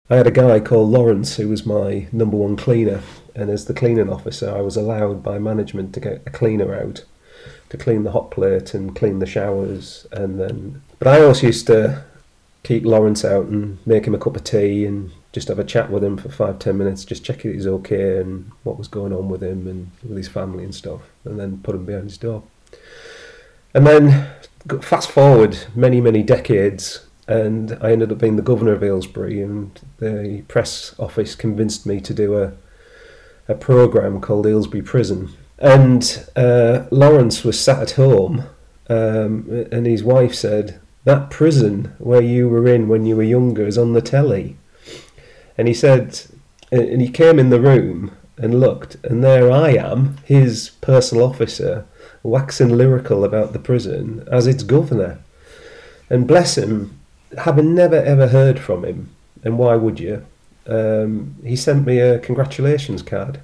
I had a guy called Lawrence who was my number one cleaner, and as the cleaning officer I was allowed by management to get a cleaner out to clean the hot plate and clean the showers. But I always used to keep Lawrence out and make him a cup of tea and just have a chat with him for 5-10 minutes, just check he's okay and what was going on with him and with his family and stuff, and then put him behind his door. And then fast forward many decades, and I ended up being the governor of Aylesbury, and the press office convinced me to do a programme called Aylesbury Prison. And Lawrence was sat at home, and his wife said, "That prison where you were in when you were younger is on the telly." And he said, and he came in the room and looked, and there I am, his personal officer, waxing lyrical about the prison as its governor. And bless him, having never ever heard from him, and why would you, he sent me a congratulations card.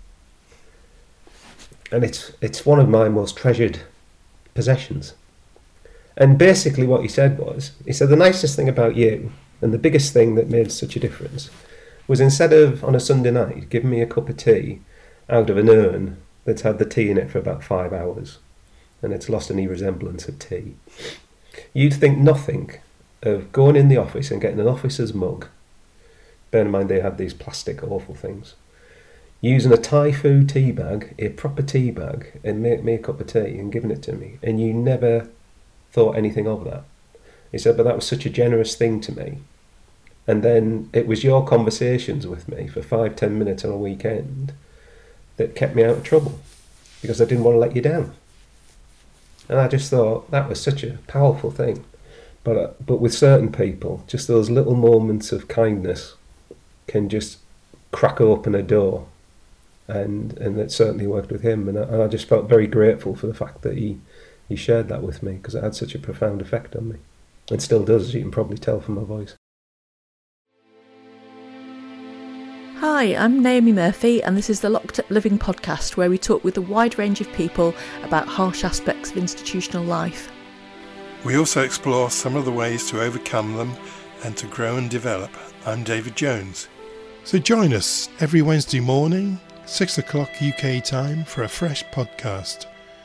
And it's one of my most treasured possessions. And basically what he said was, the nicest thing about you, and the biggest thing that made such a difference, was instead of on a Sunday night giving me a cup of tea out of an urn that's had the tea in it for about 5 hours, and it's lost any resemblance of tea, you'd think nothing of going in the office and getting an officer's mug, bear in mind they had these plastic awful things, using a Thai food tea bag, a proper tea bag, and make me a cup of tea and giving it to me, and you never thought anything of that. He said, but that was such a generous thing to me. And then it was your conversations with me for 5-10 minutes on a weekend that kept me out of trouble, because I didn't want to let you down. And I just thought that was such a powerful thing. But with certain people, just those little moments of kindness can just crack open a door. And it certainly worked with him. And I just felt very grateful for the fact that he shared that with me, because it had such a profound effect on me. It still does, as you can probably tell from my voice. Hi, I'm Naomi Murphy, and this is the Locked Up Living podcast, where we talk with a wide range of people about harsh aspects of institutional life. We also explore some of the ways to overcome them and to grow and develop. I'm David Jones. So join us every Wednesday morning, 6 o'clock UK time, for a fresh podcast.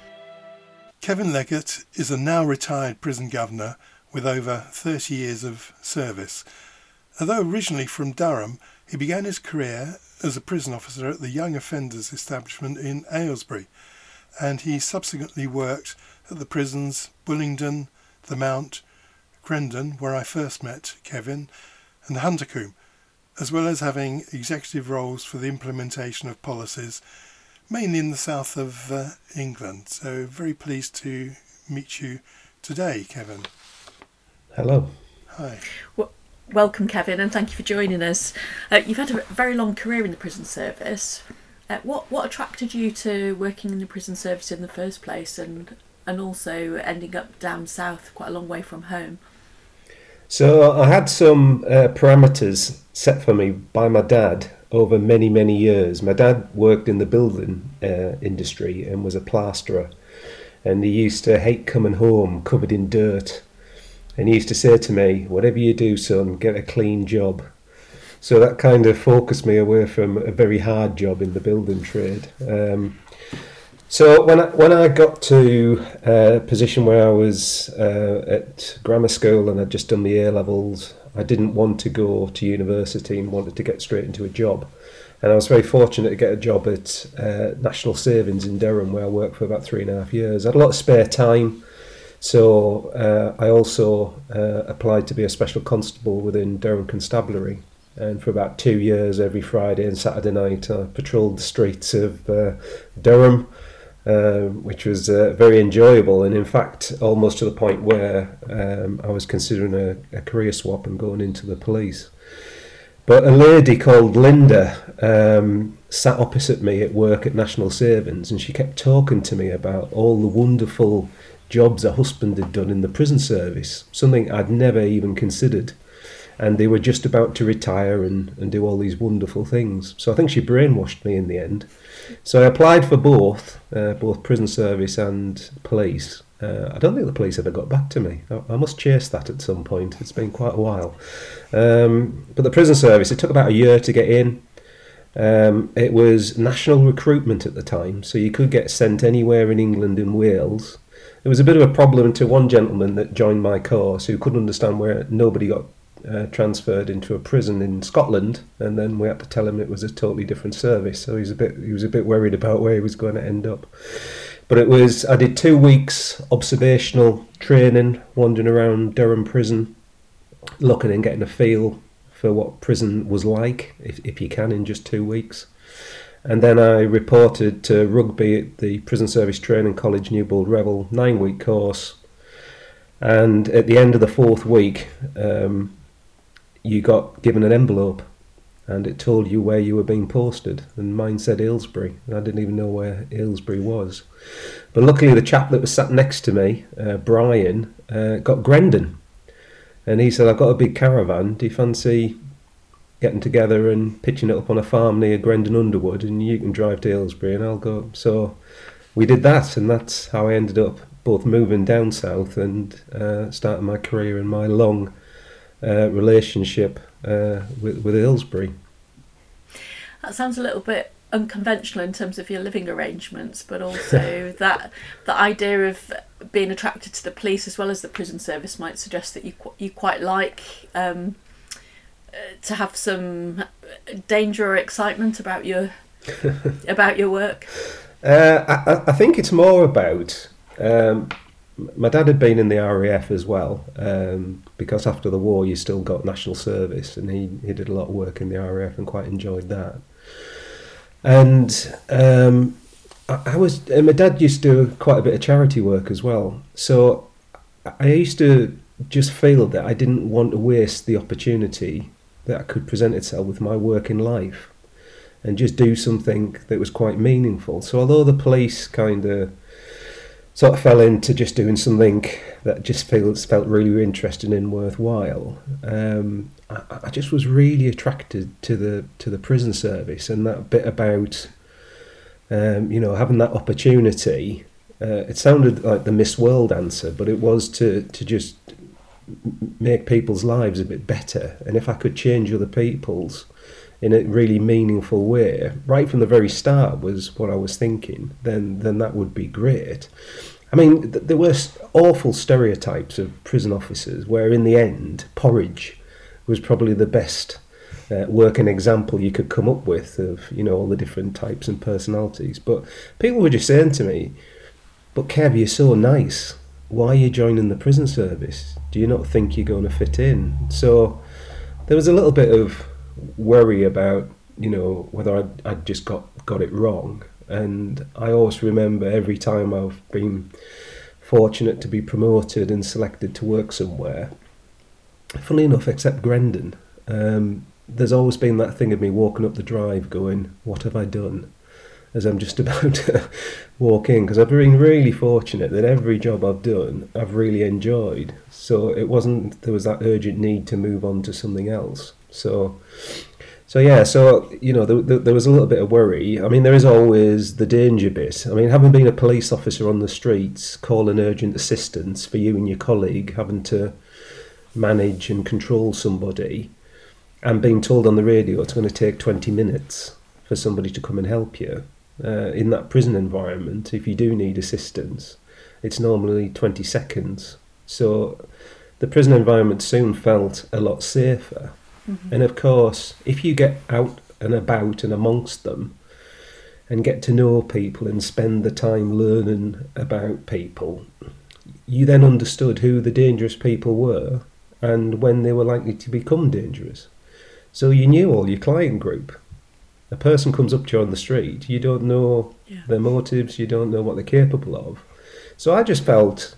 Kevin Leggett is a now retired prison governor with over 30 years of service. Although originally from Durham, he began his career as a prison officer at the Young Offenders Establishment in Aylesbury, and he subsequently worked at the prisons Bullingdon, the Mount, Grendon, where I first met Kevin, and Huntercombe, as well as having executive roles for the implementation of policies, mainly in the south of England. So very pleased to meet you today, Kevin. Hello. Hi. Welcome, Kevin, and thank you for joining us. You've had a very long career in the prison service. What attracted you to working in the prison service in the first place, and also ending up down south, quite a long way from home? So I had some parameters set for me by my dad over many years. My dad worked in the building industry and was a plasterer, and he used to hate coming home covered in dirt. And he used to say to me, whatever you do, son, get a clean job. So that kind of focused me away from a very hard job in the building trade. So when I got to a position where I was at grammar school and I'd just done the A-levels, I didn't want to go to university and wanted to get straight into a job. And I was very fortunate to get a job at National Savings in Durham, where I worked for about 3.5 years. I had a lot of spare time. So I also applied to be a special constable within Durham Constabulary, and for about 2 years, every Friday and Saturday night, I patrolled the streets of Durham, which was very enjoyable, and in fact almost to the point where I was considering a career swap and going into the police. But a lady called Linda sat opposite me at work at National Savings, and she kept talking to me about all the wonderful jobs her husband had done in the prison service, something I'd never even considered. and they were just about to retire and do all these wonderful things. So I think she brainwashed me in the end. So I applied for both prison service and police. I don't think the police ever got back to me. I must chase that at some point. It's been quite a while. But the prison service, it took about a year to get in. It was national recruitment at the time, so you could get sent anywhere in England and Wales. There was a bit of a problem to one gentleman that joined my course who couldn't understand where nobody got transferred into a prison in Scotland, and then we had to tell him it was a totally different service. So he was a bit worried about where he was going to end up. But I did 2 weeks observational training, wandering around Durham prison, looking and getting a feel for what prison was like, if you can, in just 2 weeks. And then I reported to Rugby at the Prison Service Training College, Newbold Revel, 9-week course. And at the end of the 4th week, you got given an envelope, and it told you where you were being posted. And mine said Aylesbury, and I didn't even know where Aylesbury was. But luckily the chap that was sat next to me, Brian, got Grendon. And he said, I've got a big caravan, do you fancy getting together and pitching it up on a farm near Grendon Underwood, and you can drive to Aylesbury and I'll go. So we did that, and that's how I ended up both moving down south and starting my career in my long relationship with Aylesbury. That sounds a little bit unconventional in terms of your living arrangements, but also that the idea of being attracted to the police as well as the prison service might suggest that you quite like to have some danger or excitement about your work. I think it's more about my dad had been in the RAF as well, because after the war you still got national service, and he did a lot of work in the RAF and quite enjoyed that. And my dad used to do quite a bit of charity work as well. So I used to just feel that I didn't want to waste the opportunity that could present itself with my work in life, and just do something that was quite meaningful. So although the police kind of sort of fell into just doing something that just felt really interesting and worthwhile, I just was really attracted to the prison service, and that bit about having that opportunity. It sounded like the Miss World answer, but it was to just make people's lives a bit better. And if I could change other people's in a really meaningful way, right from the very start was what I was thinking, then that would be great. I mean, there were awful stereotypes of prison officers where in the end, porridge was probably the best working example you could come up with of, all the different types and personalities. But people were just saying to me, but Kev, you're so nice. Why are you joining the prison service? Do you not think you're going to fit in? So there was a little bit of worry about, whether I'd just got it wrong. And I always remember every time I've been fortunate to be promoted and selected to work somewhere, funnily enough, except Grendon, there's always been that thing of me walking up the drive going, what have I done? As I'm just about to walk in, because I've been really fortunate that every job I've done, I've really enjoyed. So there was that urgent need to move on to something else. So there was a little bit of worry. I mean, there is always the danger bit. I mean, having been a police officer on the streets, calling urgent assistance for you and your colleague, having to manage and control somebody, and being told on the radio it's going to take 20 minutes for somebody to come and help you. In that prison environment, if you do need assistance, it's normally 20 seconds. So the prison environment soon felt a lot safer. Mm-hmm. And of course, if you get out and about and amongst them and get to know people and spend the time learning about people, you then understood who the dangerous people were and when they were likely to become dangerous. So you knew all your client group. A person comes up to you on the street, you don't know their motives, you don't know what they're capable of. So I just felt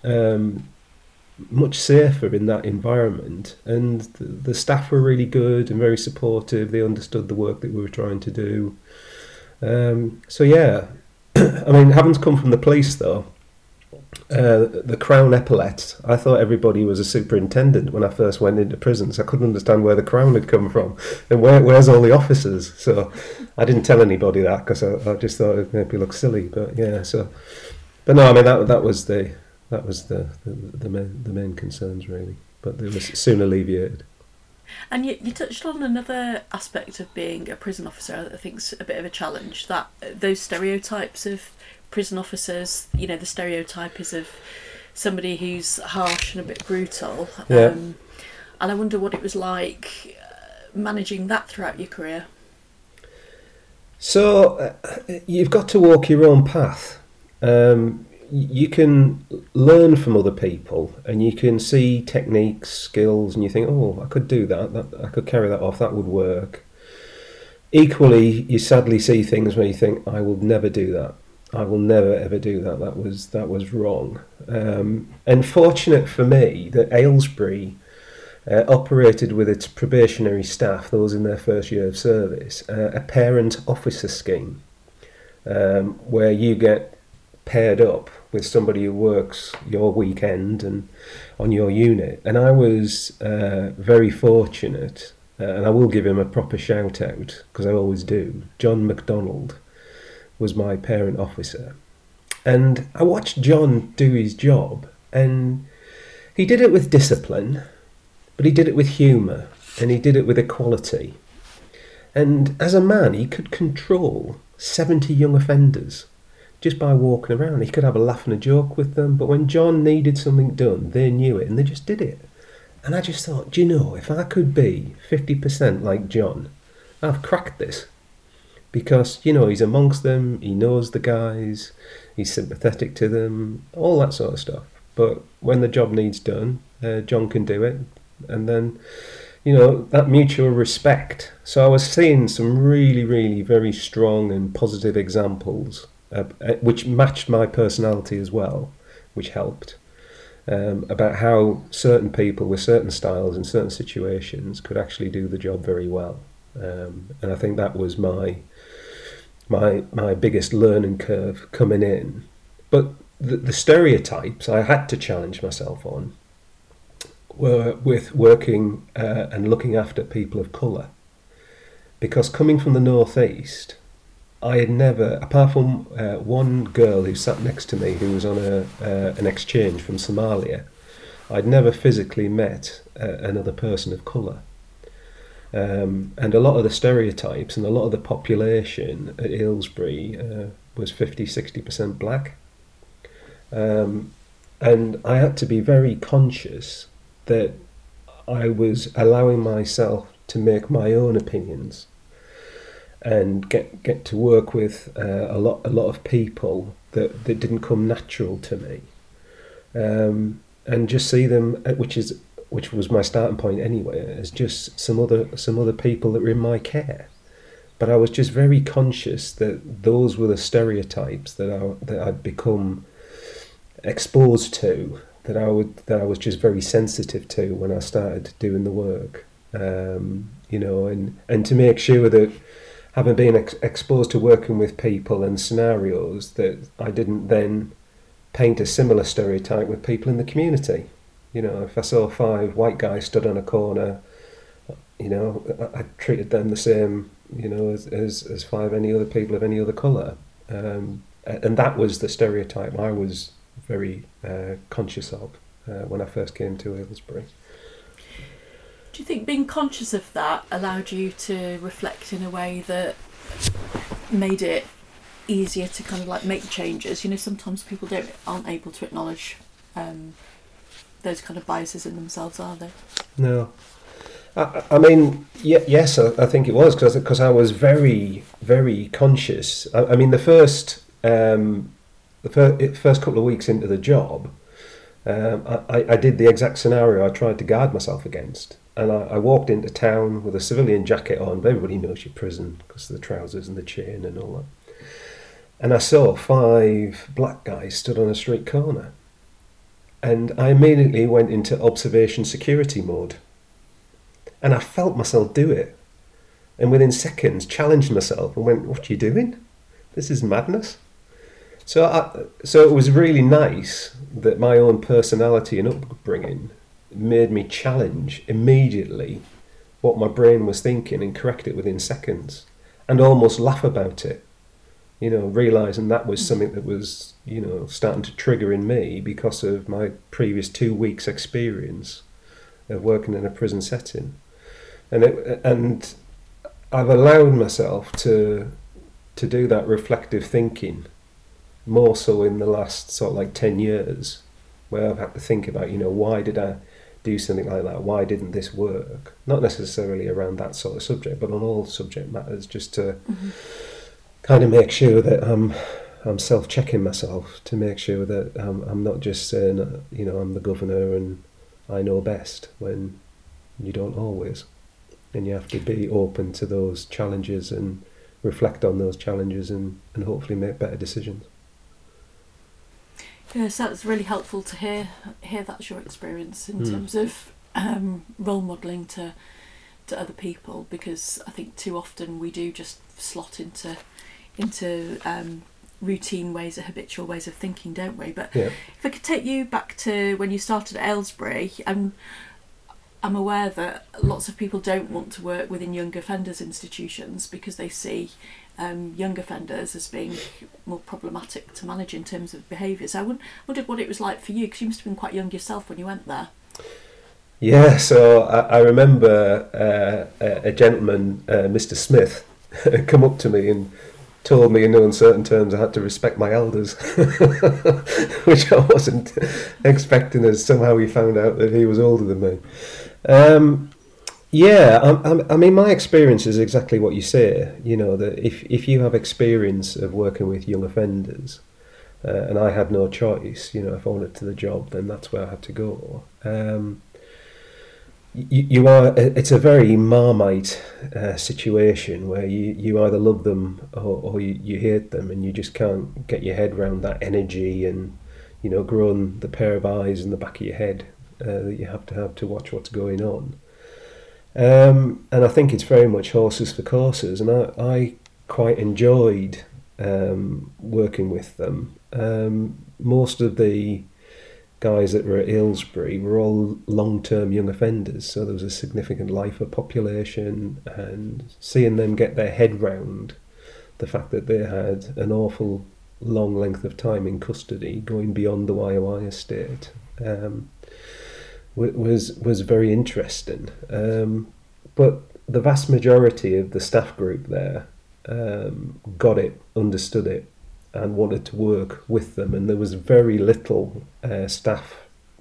much safer in that environment, and the staff were really good and very supportive. They understood the work that we were trying to do. I mean, having come from the police though, the crown epaulets. I thought everybody was a superintendent when I first went into prisons. I couldn't understand where the crown had come from and where's all the officers. So I didn't tell anybody that because I just thought it made me look silly. But yeah, so but no, I mean that was the main concerns really. But they were soon alleviated. And you touched on another aspect of being a prison officer that I think's a bit of a challenge, that those stereotypes of prison officers, you know, the stereotype is of somebody who's harsh and a bit brutal. Yeah. And I wonder what it was like managing that throughout your career. So you've got to walk your own path. You can learn from other people and you can see techniques, skills, and you think, oh, I could do that, I could carry that off, that would work. Equally, you sadly see things where you think, I will never do that. I will never ever do that. That was wrong. And fortunate for me that Aylesbury operated with its probationary staff, those in their first year of service, a parent officer scheme where you get paired up with somebody who works your weekend and on your unit. And I was very fortunate, and I will give him a proper shout out because I always do. John MacDonald was my parent officer, and I watched John do his job, and he did it with discipline, but he did it with humour, and he did it with equality. And as a man, he could control 70 young offenders just by walking around. He could have a laugh and a joke with them, but when John needed something done, they knew it and they just did it. And I just thought, do you know, if I could be 50% like John, I've cracked this. Because, you know, he's amongst them, he knows the guys, he's sympathetic to them, all that sort of stuff. But when the job needs done, John can do it. And then, you know, that mutual respect. So I was seeing some really, really very strong and positive examples, which matched my personality as well, which helped, about how certain people with certain styles in certain situations could actually do the job very well. And I think that was my biggest learning curve coming in. But the stereotypes I had to challenge myself on were with working and looking after people of colour. Because coming from the northeast, I had never, apart from one girl who sat next to me who was on an exchange from Somalia, I'd never physically met another person of colour. And a lot of the stereotypes and a lot of the population at Aylesbury was 50-60% black. And I had to be very conscious that I was allowing myself to make my own opinions and get to work with a lot of people that didn't come natural to me, and just see them, which was my starting point anyway, as just some other people that were in my care. But I was just very conscious that those were the stereotypes that I'd become exposed to, that I was just very sensitive to when I started doing the work, you know, and to make sure that, having been exposed to working with people and scenarios, that I didn't then paint a similar stereotype with people in the community. You know, if I saw 5 white guys stood on a corner, you know, I treated them the same, you know, as 5 any other people of any other colour. And that was the stereotype I was very conscious of when I first came to Aylesbury. Do you think being conscious of that allowed you to reflect in a way that made it easier to kind of like make changes? You know, sometimes people aren't able to acknowledge those kind of biases in themselves, are they? No. I mean, yes, I think it was, because I was very, very conscious. I mean, the first couple of weeks into the job, I did the exact scenario I tried to guard myself against. And I walked into town with a civilian jacket on, but everybody knows your prison because of the trousers and the chain and all that. And I saw 5 black guys stood on a street corner. And I immediately went into observation security mode. And I felt myself do it. And within seconds, challenged myself and went, what are you doing? This is madness. So it was really nice that my own personality and upbringing made me challenge immediately what my brain was thinking and correct it within seconds, and almost laugh about it. Realising that was something that was, starting to trigger in me because of my previous 2 weeks' experience of working in a prison setting, and I've allowed myself to do that reflective thinking more so in the last sort of like 10 years, where I've had to think about, why did I do something like that? Why didn't this work? Not necessarily around that sort of subject, but on all subject matters, just to kind of make sure that I'm self-checking myself, to make sure that I'm not just saying, I'm the governor and I know best, when you don't always. And you have to be open to those challenges and reflect on those challenges and hopefully make better decisions. Yes, that's really helpful to hear that's your experience in terms of role modelling to other people, because I think too often we do just slot into routine ways, or habitual ways of thinking, don't we? But if I could take you back to when you started at Aylesbury, I'm aware that lots of people don't want to work within young offenders institutions because they see young offenders as being more problematic to manage in terms of behaviours. I wondered what it was like for you, because you must have been quite young yourself when you went there. Yeah, so I remember a gentleman, Mr. Smith, come up to me and told me in no uncertain terms I had to respect my elders, which I wasn't expecting, as somehow he found out that he was older than me. I mean, my experience is exactly what you say, that if you have experience of working with young offenders, and I had no choice, if I wanted to the job, then that's where I had to go. It's a very Marmite situation where you either love them or you hate them, and you just can't get your head around that energy and, growing the pair of eyes in the back of your head that you have to watch what's going on. And I think it's very much horses for courses, and I quite enjoyed working with them. Most of the guys that were at Aylesbury were all long-term young offenders, so there was a significant lifer population, and seeing them get their head round the fact that they had an awful long length of time in custody, going beyond the YOI estate, was very interesting. But the vast majority of the staff group there got it, understood it, and wanted to work with them, and there was very little staff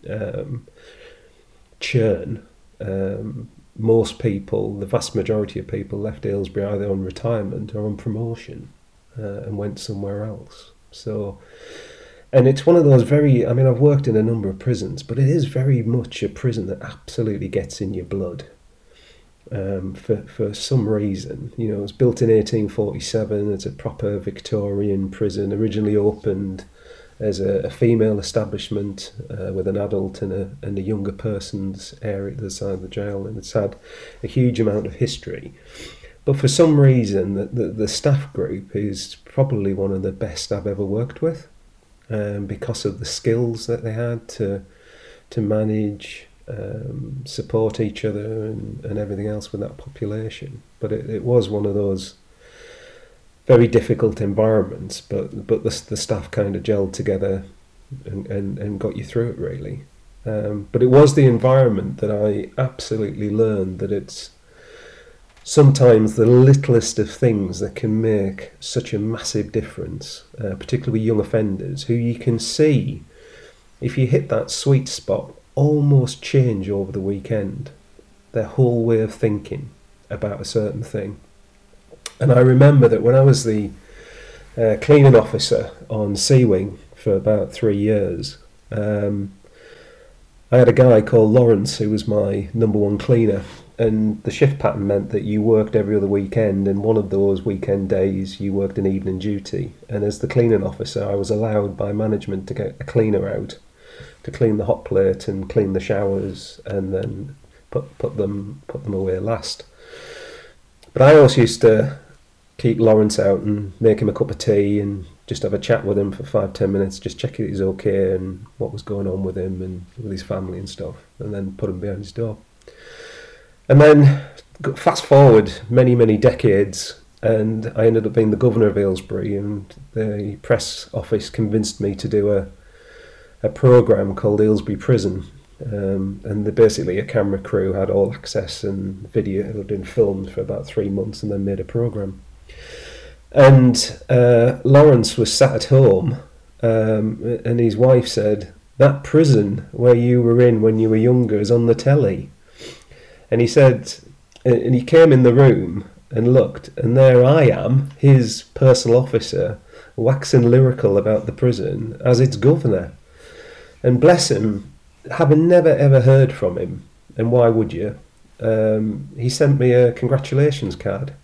churn. Most people, the vast majority of people, left Aylesbury either on retirement or on promotion and went somewhere else. So, and it's one of those I've worked in a number of prisons, but it is very much a prison that absolutely gets in your blood. For some reason, it was built in 1847. It's a proper Victorian prison, originally opened as a female establishment with an adult and a younger person's area at the side of the jail, and it's had a huge amount of history. But for some reason, the staff group is probably one of the best I've ever worked with, because of the skills that they had to manage, support each other and everything else with that population. But it was one of those very difficult environments, but the staff kind of gelled together and got you through it, really. But it was the environment that I absolutely learned that it's sometimes the littlest of things that can make such a massive difference, particularly with young offenders, who you can see, if you hit that sweet spot, almost change over the weekend, their whole way of thinking about a certain thing. And I remember that when I was the cleaning officer on Sea Wing for about 3 years, I had a guy called Lawrence who was my number one cleaner, and the shift pattern meant that you worked every other weekend, and one of those weekend days you worked an evening duty. And as the cleaning officer, I was allowed by management to get a cleaner out to clean the hot plate and clean the showers, and then put them away last. But I always used to keep Lawrence out and make him a cup of tea and just have a chat with him for 5-10 minutes, just check that he's okay and what was going on with him and with his family and stuff, and then put him behind his door. And then fast forward many decades, and I ended up being the governor of Aylesbury, and the press office convinced me to do a programme called Aylesbury Prison. And basically a camera crew had all access and video had been filmed for about 3 months and then made a programme. And Lawrence was sat at home, and his wife said, "That prison where you were in when you were younger is on the telly." And he said, and he came in the room and looked, and there I am, his personal officer, waxing lyrical about the prison as its governor. And bless him, having never ever heard from him, and why would you, he sent me a congratulations card.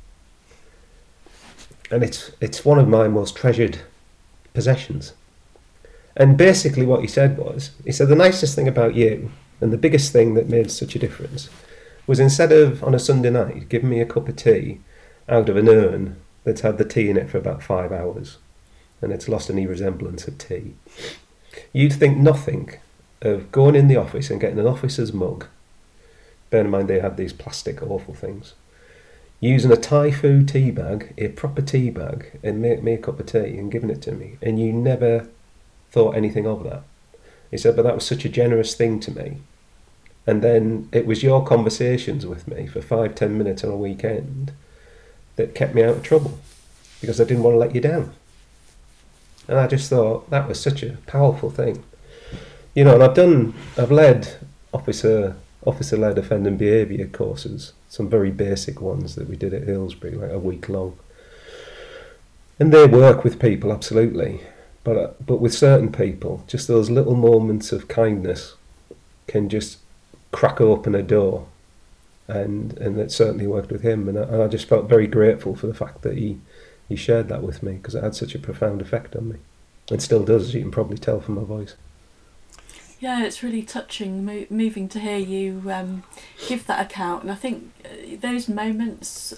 And it's one of my most treasured possessions. And basically what he said was, he said, the nicest thing about you, and the biggest thing that made such a difference, was instead of on a Sunday night giving me a cup of tea out of an urn that's had the tea in it for about 5 hours, and it's lost any resemblance of tea, you'd think nothing of going in the office and getting an officer's mug. Bear in mind they had these plastic awful things. Using a Thai food tea bag, a proper tea bag, and make me a cup of tea and giving it to me. And you never thought anything of that. He said, but that was such a generous thing to me. And then it was your conversations with me for 5-10 minutes on a weekend that kept me out of trouble, because I didn't want to let you down. And I just thought that was such a powerful thing. You know, and I've led officer-led offending behaviour courses, some very basic ones that we did at Aylesbury, like a week long. And they work with people, absolutely. But with certain people, just those little moments of kindness can just crack open a door. And it certainly worked with him. And I just felt very grateful for the fact that he shared that with me, because it had such a profound effect on me. And still does, as you can probably tell from my voice. Yeah, it's really touching, moving to hear you give that account. And I think those moments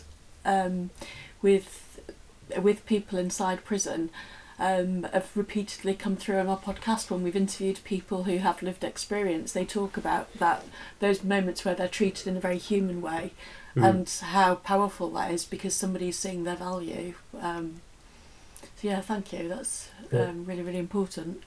with people inside prison have repeatedly come through on our podcast when we've interviewed people who have lived experience. They talk about those moments where they're treated in a very human way, and how powerful that is because somebody's seeing their value. So yeah, thank you. That's really, really important.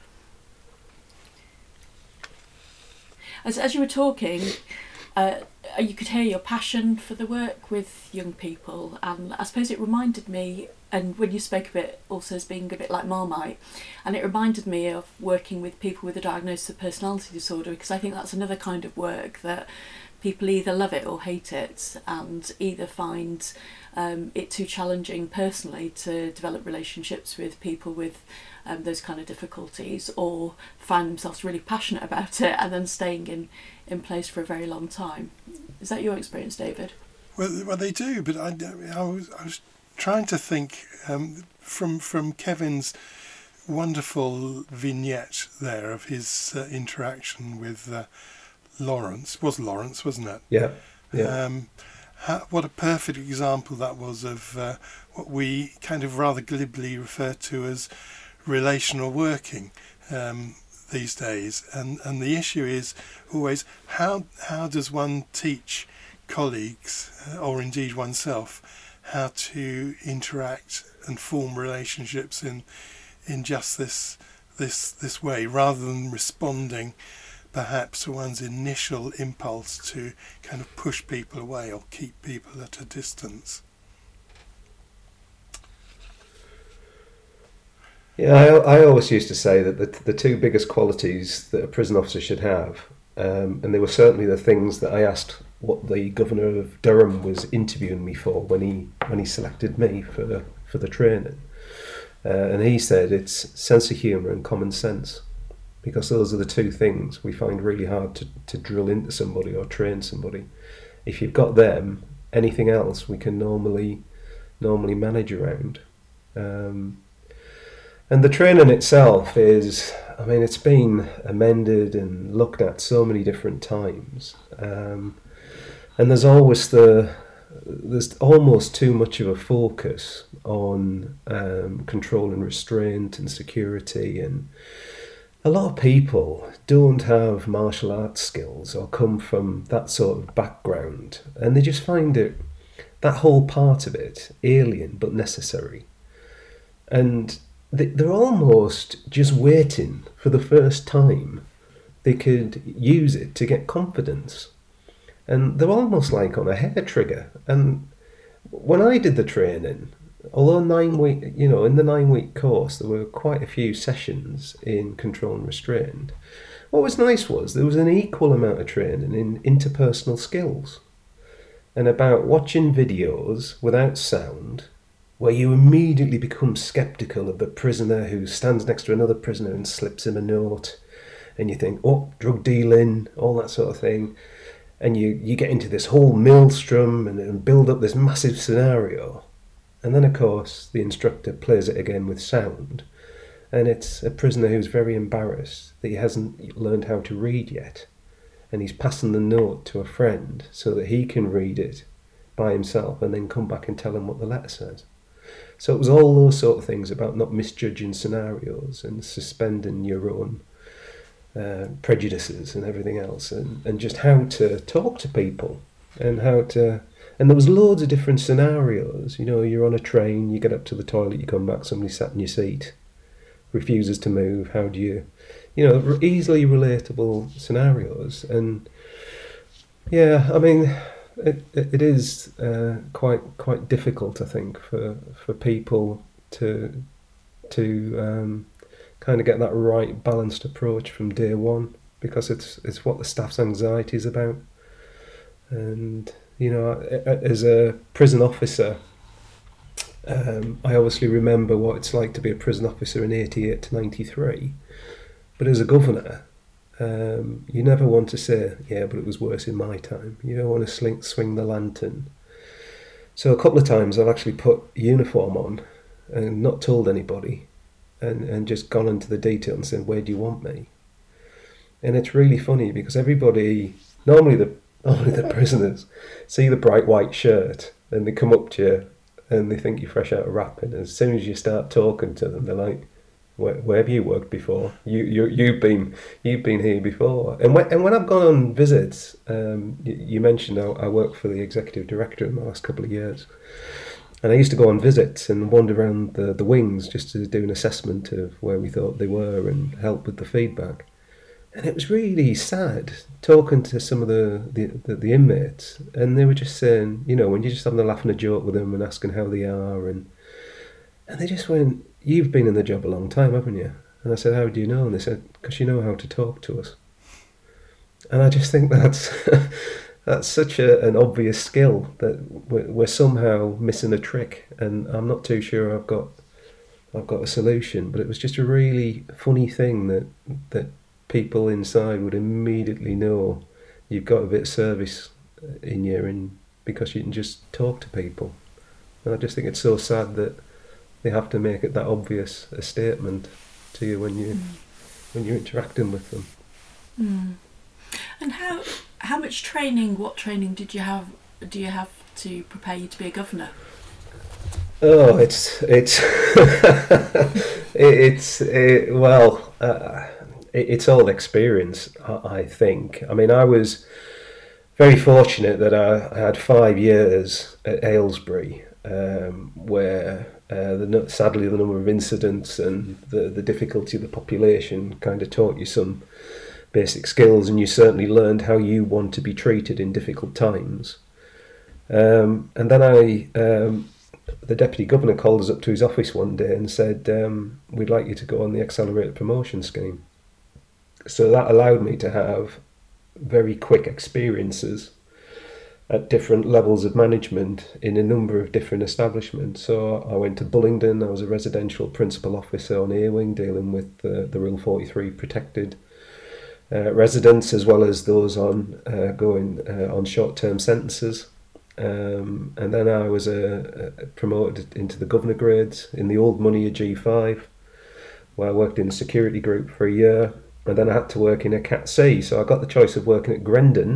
As you were talking, you could hear your passion for the work with young people, and I suppose it reminded me, and when you spoke of it also as being a bit like Marmite, and it reminded me of working with people with a diagnosis of personality disorder, because I think that's another kind of work that people either love it or hate it, and either find it too challenging personally to develop relationships with people with those kind of difficulties, or find themselves really passionate about it and then staying in place for a very long time. Is that your experience, David? Well, they do, but I was trying to think from Kevin's wonderful vignette there of his interaction with Lawrence. Was Lawrence, wasn't it? Yeah. What a perfect example that was of what we kind of rather glibly refer to as relational working these days, and the issue is always how does one teach colleagues or indeed oneself how to interact and form relationships in just this way, rather than responding perhaps to one's initial impulse to kind of push people away or keep people at a distance. Yeah, I always used to say that the two biggest qualities that a prison officer should have, and they were certainly the things that I asked what the governor of Durham was interviewing me for when he selected me for the training, and he said it's sense of humour and common sense, because those are the two things we find really hard to drill into somebody or train somebody. If you've got them, anything else we can normally manage around. And the training itself is, I mean, it's been amended and looked at so many different times. And there's always the there's almost too much of a focus on control and restraint and security, and a lot of people don't have martial arts skills or come from that sort of background, and they just find that whole part of it alien but necessary. And they're almost just waiting for the first time they could use it to get confidence. And they're almost like on a hair trigger. And when I did the training, although in the 9-week course, there were quite a few sessions in control and restraint. What was nice was there was an equal amount of training in interpersonal skills and about watching videos without sound, where you immediately become sceptical of the prisoner who stands next to another prisoner and slips him a note, and you think, oh, drug dealing, all that sort of thing. And you get into this whole maelstrom and build up this massive scenario. And then, of course, the instructor plays it again with sound. And it's a prisoner who's very embarrassed that he hasn't learned how to read yet. And he's passing the note to a friend so that he can read it by himself and then come back and tell him what the letter says. So it was all those sort of things about not misjudging scenarios and suspending your own prejudices and everything else, and just how to talk to people and and there was loads of different scenarios. You're on a train, you get up to the toilet, you come back, somebody sat in your seat, refuses to move. How do you easily relatable scenarios. And yeah, I mean, it is quite difficult, I think, for people to kind of get that right balanced approach from day one, because it's what the staff's anxiety is about. And as a prison officer, I obviously remember what it's like to be a prison officer in 88 to 93, but as a governor, you never want to say, yeah, but it was worse in my time. You don't want to swing the lantern. So a couple of times I've actually put uniform on and not told anybody, and just gone into the detail and said, where do you want me? And it's really funny because everybody, normally the prisoners see the bright white shirt and they come up to you and they think you're fresh out of rapping. And as soon as you start talking to them, they're like, where have you worked before? You've been here before. And when I've gone on visits, you mentioned I worked for the executive director in the last couple of years. And I used to go on visits and wander around the wings just to do an assessment of where we thought they were and help with the feedback. And it was really sad talking to some of the inmates, and they were just saying, when you're just having a laugh and a joke with them and asking how they are, and they just went, you've been in the job a long time, haven't you? And I said, how do you know? And they said, because you know how to talk to us. And I just think that's that's such an obvious skill that we're somehow missing a trick, and I'm not too sure I've got a solution. But it was just a really funny thing that people inside would immediately know you've got a bit of service in you, and because you can just talk to people. And I just think it's so sad that they have to make it that obvious a statement to you when you're interacting with them. Mm. And how much training? What training do you have to prepare you to be a governor? Oh, it's all experience, I think. I mean, I was very fortunate that I had 5 years at Aylesbury, where sadly the number of incidents and the difficulty of the population kind of taught you some basic skills, and you certainly learned how you want to be treated in difficult times. And then the Deputy Governor called us up to his office one day and said, we'd like you to go on the Accelerated Promotion Scheme. So that allowed me to have very quick experiences at different levels of management in a number of different establishments. So I went to Bullingdon. I was a residential principal officer on A-Wing, dealing with the Rule 43 protected residents, as well as those on going on short-term sentences. And then I was promoted into the governor grades in the old money of G5, where I worked in a security group for a year. And then I had to work in a Cat C, so I got the choice of working at Grendon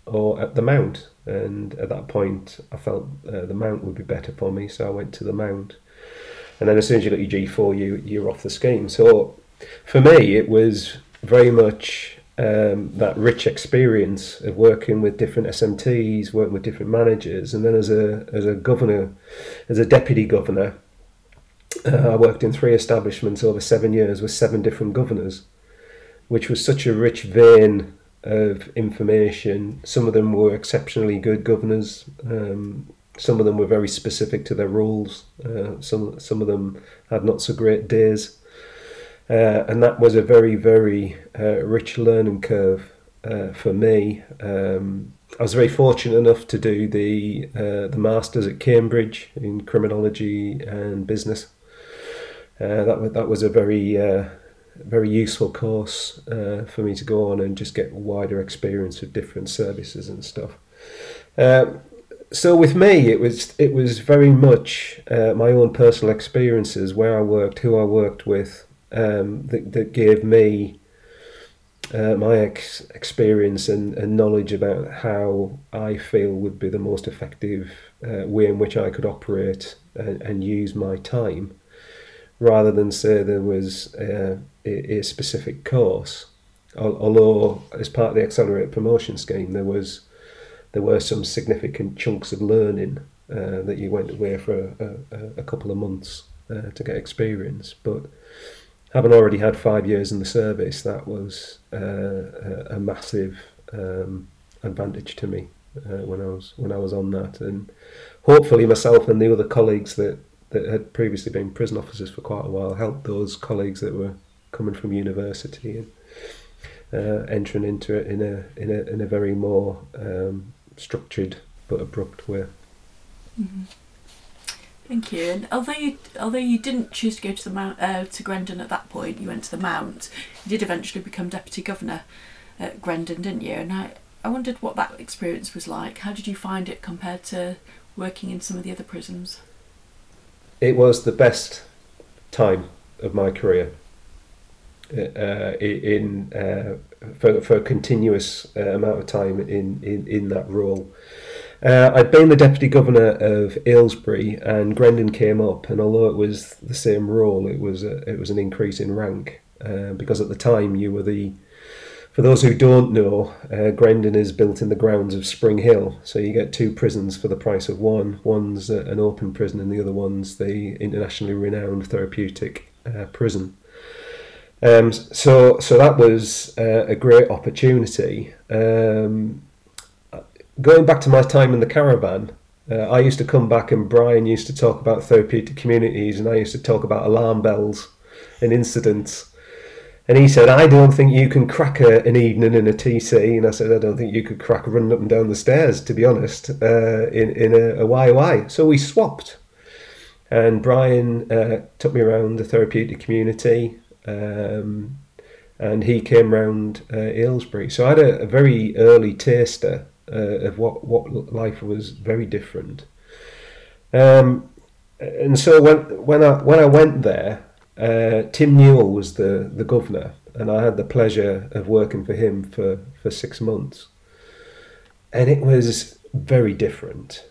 or at the Mount. And at that point, I felt the Mount would be better for me, so I went to the Mount. And then as soon as you got your G4, you're off the scheme. So for me, it was very much that rich experience of working with different SMTs, working with different managers, and then as a governor, as a deputy governor, I worked in 3 establishments over 7 years with 7 different governors, which was such a rich vein of information. Some of them were exceptionally good governors. Some of them were very specific to their roles. Some of them had not so great days. And that was a very, very rich learning curve for me. I was very fortunate enough to do the Masters at Cambridge in criminology and business. That was a very useful course for me to go on and just get wider experience of different services and stuff. So with me, it was very much my own personal experiences, where I worked, who I worked with, that gave me my experience and knowledge about how I feel would be the most effective way in which I could operate and use my time, rather than say there was a specific course. Although as part of the Accelerated Promotion Scheme, there were some significant chunks of learning that you went away for a couple of months to get experience. But having already had 5 years in the service, that was a massive advantage to me when I was on that, and hopefully myself and the other colleagues that had previously been prison officers for quite a while helped those colleagues that were coming from university and entering into it in a very more structured but abrupt way. Mm-hmm. Thank you. And although you didn't choose to go to the Mount, to Grendon at that point, you went to the Mount. You did eventually become deputy governor at Grendon, didn't you? And I wondered what that experience was like. How did you find it compared to working in some of the other prisons? It was the best time of my career for a continuous amount of time in that role. I'd been the deputy governor of Aylesbury, and Grendon came up, and although it was the same role, it was an increase in rank because at the time you were the. For those who don't know, Grendon is built in the grounds of Spring Hill, so you get 2 prisons for the price of one. One's an open prison, and the other one's the internationally renowned therapeutic prison. So that was a great opportunity. Going back to my time in the caravan, I used to come back and Brian used to talk about therapeutic communities, and I used to talk about alarm bells and incidents. And he said, I don't think you can crack an evening in a TC. And I said, I don't think you could crack running up and down the stairs, to be honest, in a YY. So we swapped. And Brian took me around the therapeutic community, and he came round Aylesbury. So I had a very early taster of what life was very different. And so when I went there, Tim Newell was the governor, and I had the pleasure of working for him for 6 months, and it was very different.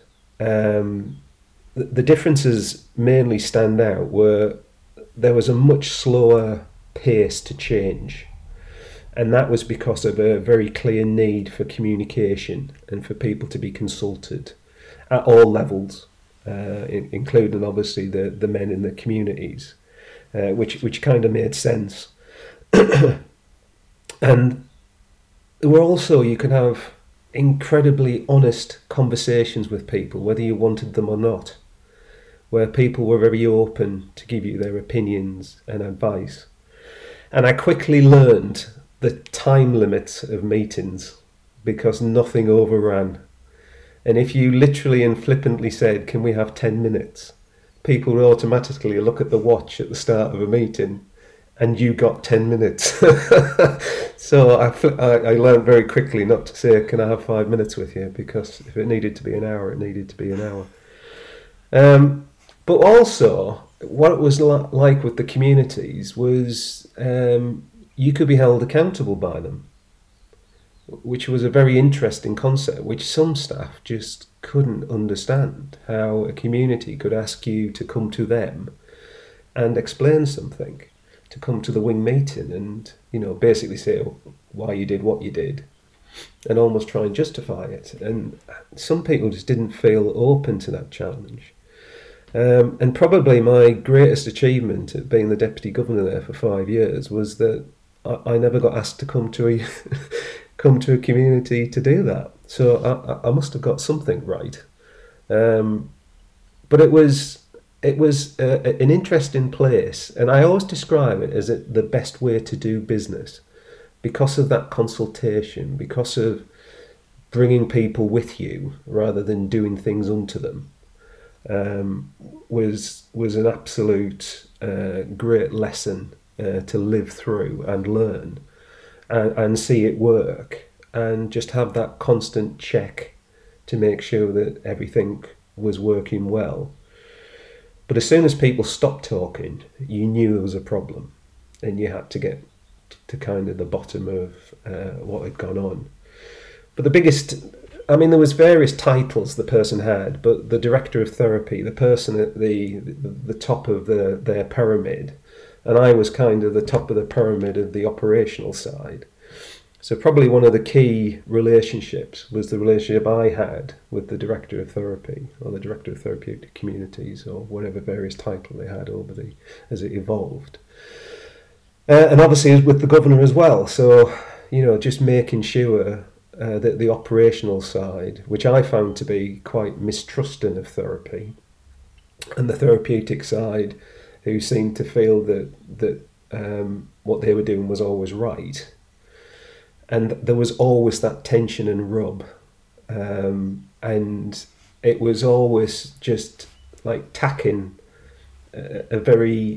The differences mainly stand out were there was a much slower pace to change, and that was because of a very clear need for communication and for people to be consulted at all levels, including obviously the men in the communities. Which kind of made sense. And there were also, you could have incredibly honest conversations with people, whether you wanted them or not, where people were very open to give you their opinions and advice. And I quickly learned the time limits of meetings, because nothing overran. And if you literally and flippantly said, can we have 10 minutes? People would automatically look at the watch at the start of a meeting, and you got 10 minutes. So I learned very quickly not to say, can I have 5 minutes with you? Because if it needed to be an hour, it needed to be an hour. But also, what it was like with the communities was you could be held accountable by them. which was a very interesting concept, which some staff just couldn't understand, how a community could ask you to come to them and explain something, to come to the wing meeting and, basically say why you did what you did and almost try and justify it. And some people just didn't feel open to that challenge. And probably my greatest achievement at being the Deputy Governor there for 5 years was that I never got asked to come to a community to do that. So I must have got something right. But it was an interesting place, and I always describe it as the best way to do business because of that consultation, because of bringing people with you rather than doing things unto them. Was an absolute great lesson to live through and learn and see it work, and just have that constant check to make sure that everything was working well. But as soon as people stopped talking, you knew there was a problem, and you had to get to kind of the bottom of what had gone on. But the biggest, there was various titles the person had, but the director of therapy, the person at the top of their pyramid, and I was kind of the top of the pyramid of the operational side. So probably one of the key relationships was the relationship I had with the director of therapy, or the director of therapeutic communities, or whatever various title they had as it evolved. And obviously with the governor as well. So, just making sure that the operational side, which I found to be quite mistrusting of therapy, and the therapeutic side, who seemed to feel that what they were doing was always right. And there was always that tension and rub. And it was always just like tacking a very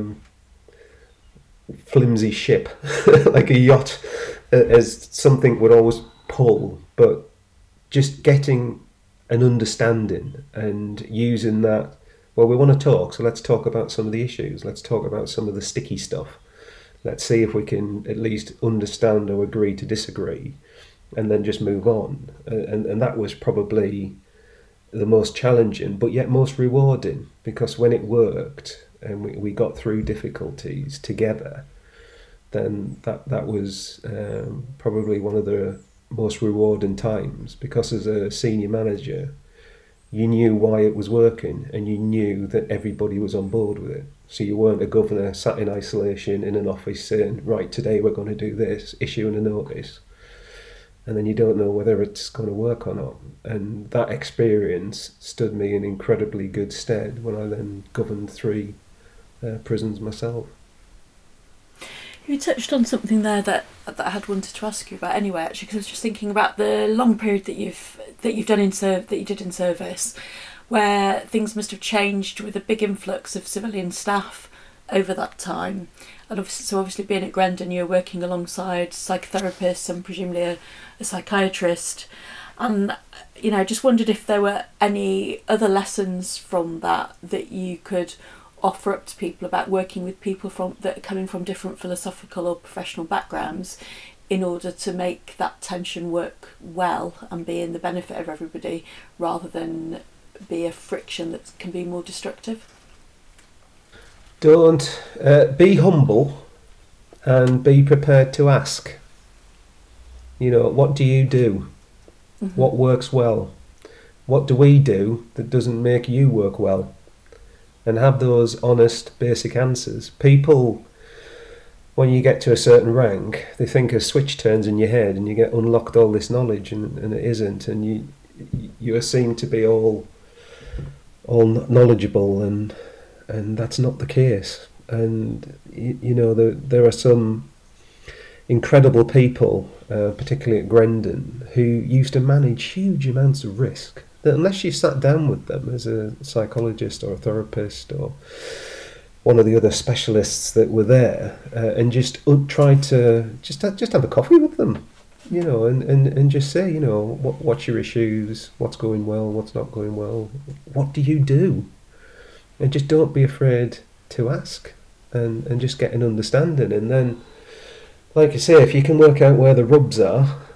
flimsy ship, like a yacht, as something would always pull, but just getting an understanding and using that. Well, we want to talk, so let's talk about some of the issues. Let's talk about some of the sticky stuff. Let's see if we can at least understand or agree to disagree, and then just move on. And that was probably the most challenging, but yet most rewarding, because when it worked and we got through difficulties together, then that was probably one of the most rewarding times, because as a senior manager, you knew why it was working, and you knew that everybody was on board with it. So you weren't a governor sat in isolation in an office saying, right, today we're going to do this, issuing a notice, and then you don't know whether it's going to work or not. And that experience stood me in incredibly good stead when I then governed 3 prisons myself. You touched on something there that I had wanted to ask you about anyway, actually, because I was just thinking about the long period that you did in service, where things must have changed with a big influx of civilian staff over that time. And obviously being at Grendon, you were working alongside psychotherapists and presumably a psychiatrist. And I just wondered if there were any other lessons from that you could offer up to people about working with people that are coming from different philosophical or professional backgrounds, in order to make that tension work well and be in the benefit of everybody, rather than be a friction that can be more destructive. Don't be humble and be prepared to ask. What do you do? Mm-hmm. What works well? What do we do that doesn't make you work well? And have those honest, basic answers. People, when you get to a certain rank, they think a switch turns in your head and you get unlocked all this knowledge, and it isn't. And you are seen to be all knowledgeable, and that's not the case. And there are some incredible people, particularly at Grendon, who used to manage huge amounts of risk, that unless you sat down with them as a psychologist or a therapist or one of the other specialists that were there, and just tried to just have a coffee with them, and just say, what's your issues, what's going well, what's not going well, what do you do? And just don't be afraid to ask, and just get an understanding. And then, like I say, if you can work out where the rubs are,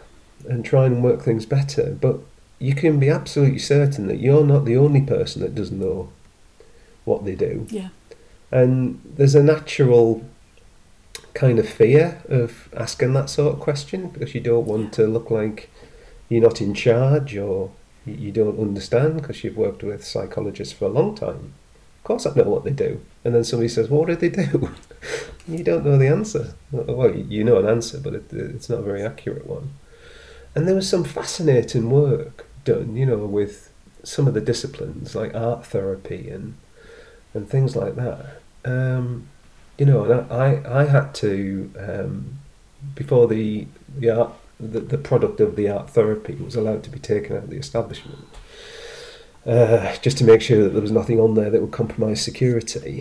and trying and work things better. But you can be absolutely certain that you're not the only person that doesn't know what they do. Yeah. And there's a natural kind of fear of asking that sort of question, because you don't want to look like you're not in charge, or you don't understand because you've worked with psychologists for a long time. Of course I know what they do. And then somebody says, well, what do they do? You don't know the answer. Well, you know an answer, but it's not a very accurate one. And there was some fascinating work done, with some of the disciplines like art therapy and things like that. And I had to, before the product of the art therapy was allowed to be taken out of the establishment, just to make sure that there was nothing on there that would compromise security,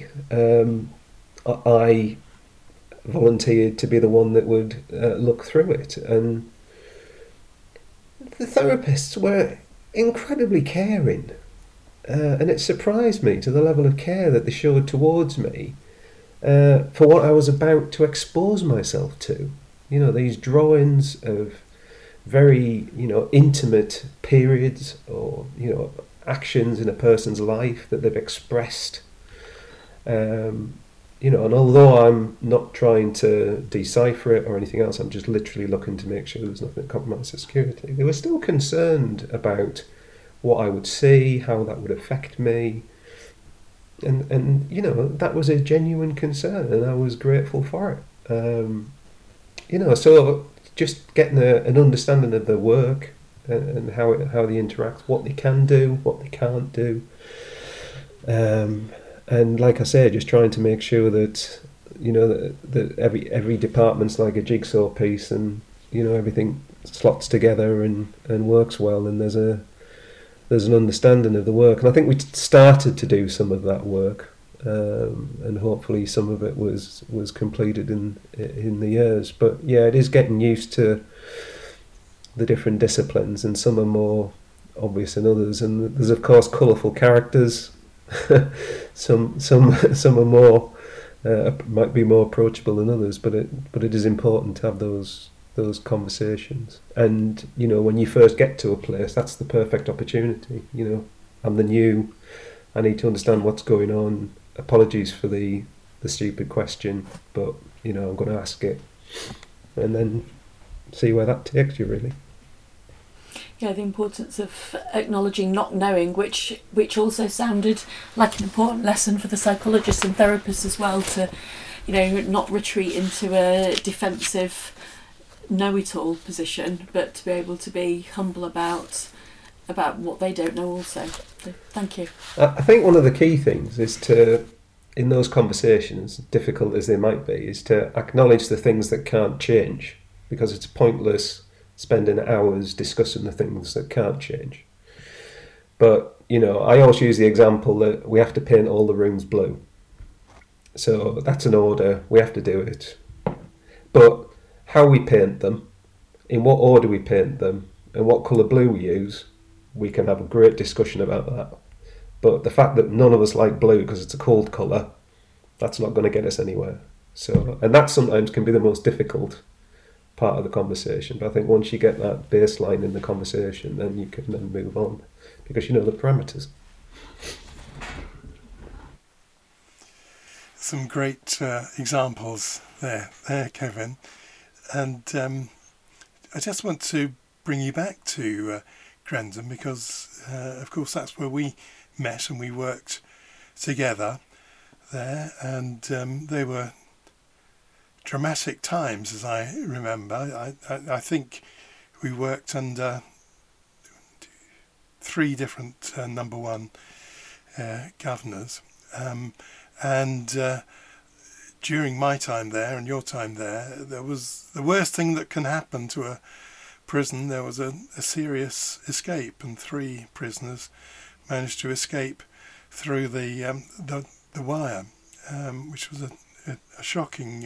I volunteered to be the one that would look through it. And the therapists were incredibly caring, and it surprised me to the level of care that they showed towards me for what I was about to expose myself to. These drawings of very, intimate periods, or, actions in a person's life that they've expressed. And although I'm not trying to decipher it or anything else, I'm just literally looking to make sure there's nothing that compromises security. They were still concerned about what I would see, how that would affect me. And that was a genuine concern, and I was grateful for it. So just getting an understanding of their work and how they interact, what they can do, what they can't do. And like I say, just trying to make sure that that every department's like a jigsaw piece, and everything slots together and works well, and there's an understanding of the work. And I think we started to do some of that work, and hopefully some of it was completed in the years. But yeah, it is getting used to the different disciplines, and some are more obvious than others. And there's of course colourful characters. some are more might be more approachable than others, but it is important to have those conversations. And when you first get to a place, that's the perfect opportunity. I'm the new, I need to understand what's going on. Apologies for the stupid question, but I'm going to ask it, and then see where that takes you, really. Yeah, the importance of acknowledging not knowing, which also sounded like an important lesson for the psychologists and therapists as well, to not retreat into a defensive know-it-all position, but to be able to be humble about what they don't know also. So, thank you. I think one of the key things is to, in those conversations, difficult as they might be, is to acknowledge the things that can't change, because it's pointless spending hours discussing the things that can't change. But, I always use the example that we have to paint all the rooms blue. So that's an order, we have to do it. But how we paint them, in what order we paint them, and what colour blue we use, we can have a great discussion about that. But the fact that none of us like blue because it's a cold colour, that's not going to get us anywhere. So, and that sometimes can be the most difficult part of the conversation. But I think once you get that baseline in the conversation, then you can then move on, because you know the parameters. Some great examples there, Kevin. And I just want to bring you back to Grendon, because of course that's where we met and we worked together there, and they were dramatic times, as I remember. I think we worked under 3 different number 1 governors, and during my time there and your time there was the worst thing that can happen to a prison. There was a serious escape, and 3 prisoners managed to escape through the wire, which was a shocking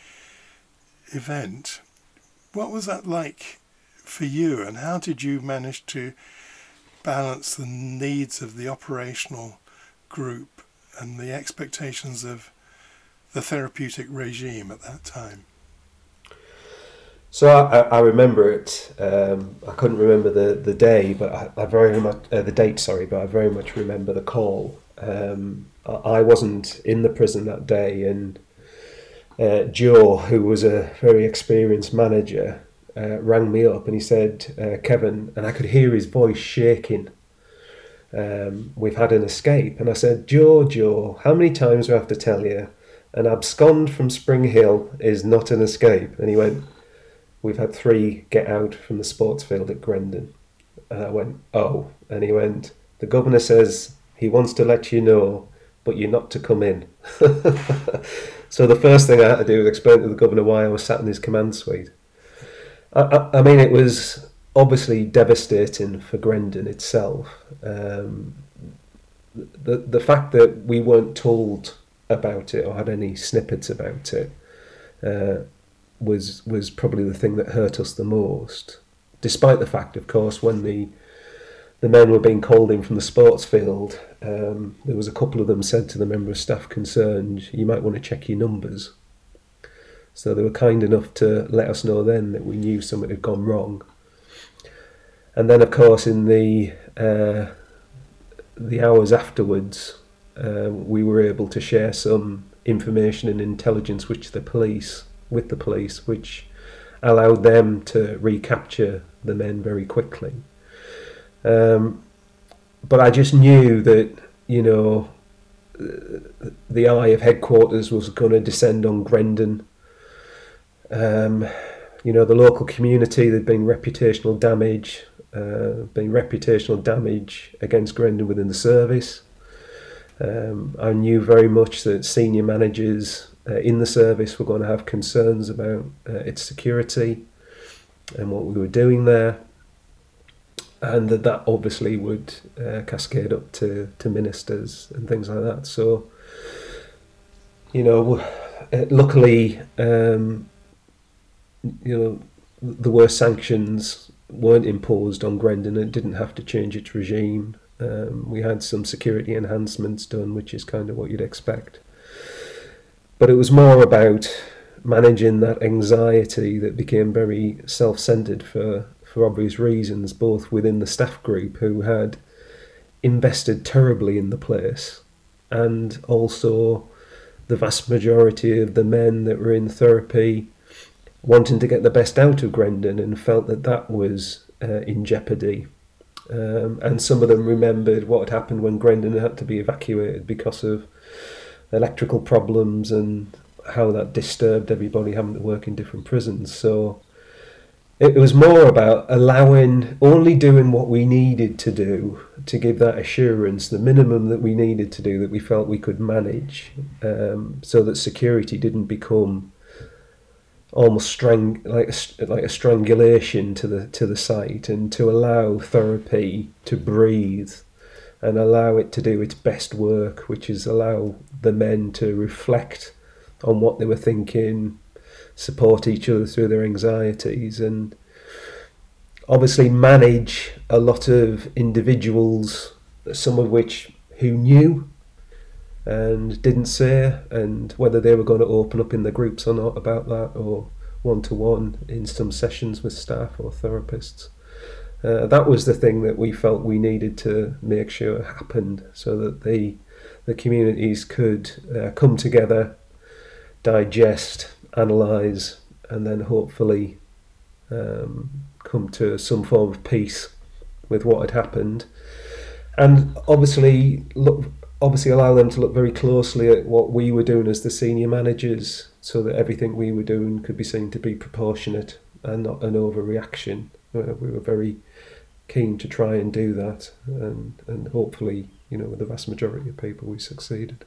event. What was that like for you, and how did you manage to balance the needs of the operational group and the expectations of the therapeutic regime at that time? So I remember it. I couldn't remember the day, but I very much the date. Sorry, but I very much remember the call. I wasn't in the prison that day, and Joe, who was a very experienced manager, rang me up and he said, "Kevin," and I could hear his voice shaking. "We've had an escape," and I said, Joe, how many times do I have to tell you? An abscond from Spring Hill is not an escape." And he went, "We've had 3 get out from the sports field at Grendon." And I went, "Oh." And he went, "The governor says he wants to let you know, but you're not to come in." So the first thing I had to do was explain to the governor why I was sat in his command suite. I mean, it was obviously devastating for Grendon itself. The fact that we weren't told about it or had any snippets about it was probably the thing that hurt us the most. Despite the fact, of course, when the men were being called in from the sports field, there was a couple of them said to the member of staff concerned, "You might want to check your numbers." So they were kind enough to let us know then that we knew something had gone wrong. And then, of course, in the hours afterwards, we were able to share some information and intelligence with the police, which allowed them to recapture the men very quickly. But I just knew that, the eye of headquarters was going to descend on Grendon. The local community, there'd been reputational damage against Grendon within the service. I knew very much that senior managers in the service were going to have concerns about its security and what we were doing there, and that obviously would cascade up to ministers and things like that. So, luckily, the worst sanctions weren't imposed on Grendon. It didn't have to change its regime. We had some security enhancements done, which is kind of what you'd expect. But it was more about managing that anxiety that became very self-centred for obvious reasons, both within the staff group who had invested terribly in the place, and also the vast majority of the men that were in therapy wanting to get the best out of Grendon and felt that was in jeopardy. And some of them remembered what had happened when Grendon had to be evacuated because of electrical problems and how that disturbed everybody having to work in different prisons. So it was more about only doing what we needed to do to give that assurance, the minimum that we needed to do that we felt we could manage, so that security didn't become almost like a strangulation to the site, and to allow therapy to breathe and allow it to do its best work, which is allow the men to reflect on what they were thinking, support each other through their anxieties, and obviously manage a lot of individuals, some of which who knew and didn't say, and whether they were going to open up in the groups or not about that, or one-to-one in some sessions with staff or therapists. That was the thing that we felt we needed to make sure happened, so that the communities could come together, digest, analyse, and then hopefully come to some form of peace with what had happened, and obviously allow them to look very closely at what we were doing as the senior managers, so that everything we were doing could be seen to be proportionate and not an overreaction. We were very keen to try and do that, and hopefully, with the vast majority of people, we succeeded.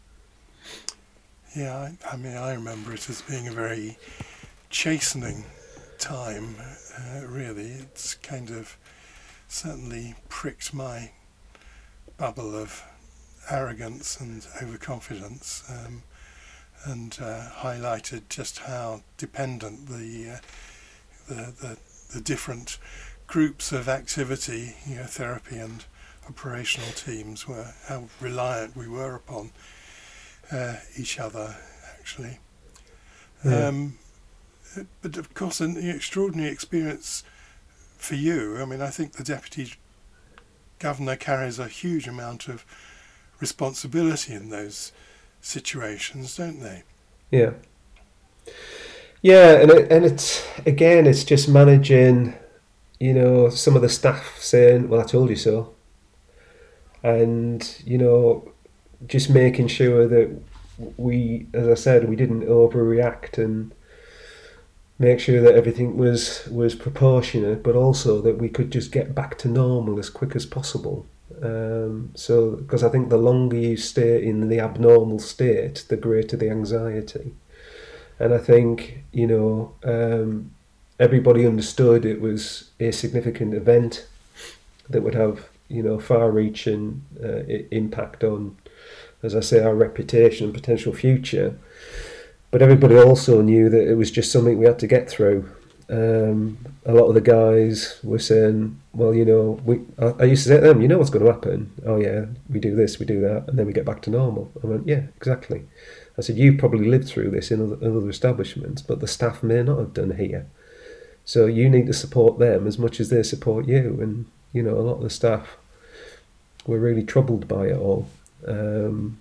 Yeah, I remember it as being a very chastening time, really. It's kind of certainly pricked my bubble of arrogance and overconfidence, and highlighted just how dependent the different groups of activity, therapy and operational teams were, how reliant we were upon each other, actually. Yeah. But of course, an extraordinary experience for you. I mean, I think the Deputy Governor carries a huge amount of responsibility in those situations, don't they? Yeah. Yeah, and it's again, it's just managing, some of the staff saying, "Well, I told you so," and just making sure that we, as I said, we didn't overreact and make sure that everything was proportionate, but also that we could just get back to normal as quick as possible. So, because I think the longer you stay in the abnormal state, the greater the anxiety. And I think, everybody understood it was a significant event that would have, far-reaching impact on, as I say, our reputation and potential future. But everybody also knew that it was just something we had to get through. A lot of the guys were saying, well, I used to say to them, you know what's going to happen? Oh yeah, we do this, we do that, and then we get back to normal. I went, yeah, exactly. I said, you've probably lived through this in other establishments, but the staff may not have done here. So you need to support them as much as they support you. And, a lot of the staff were really troubled by it all, and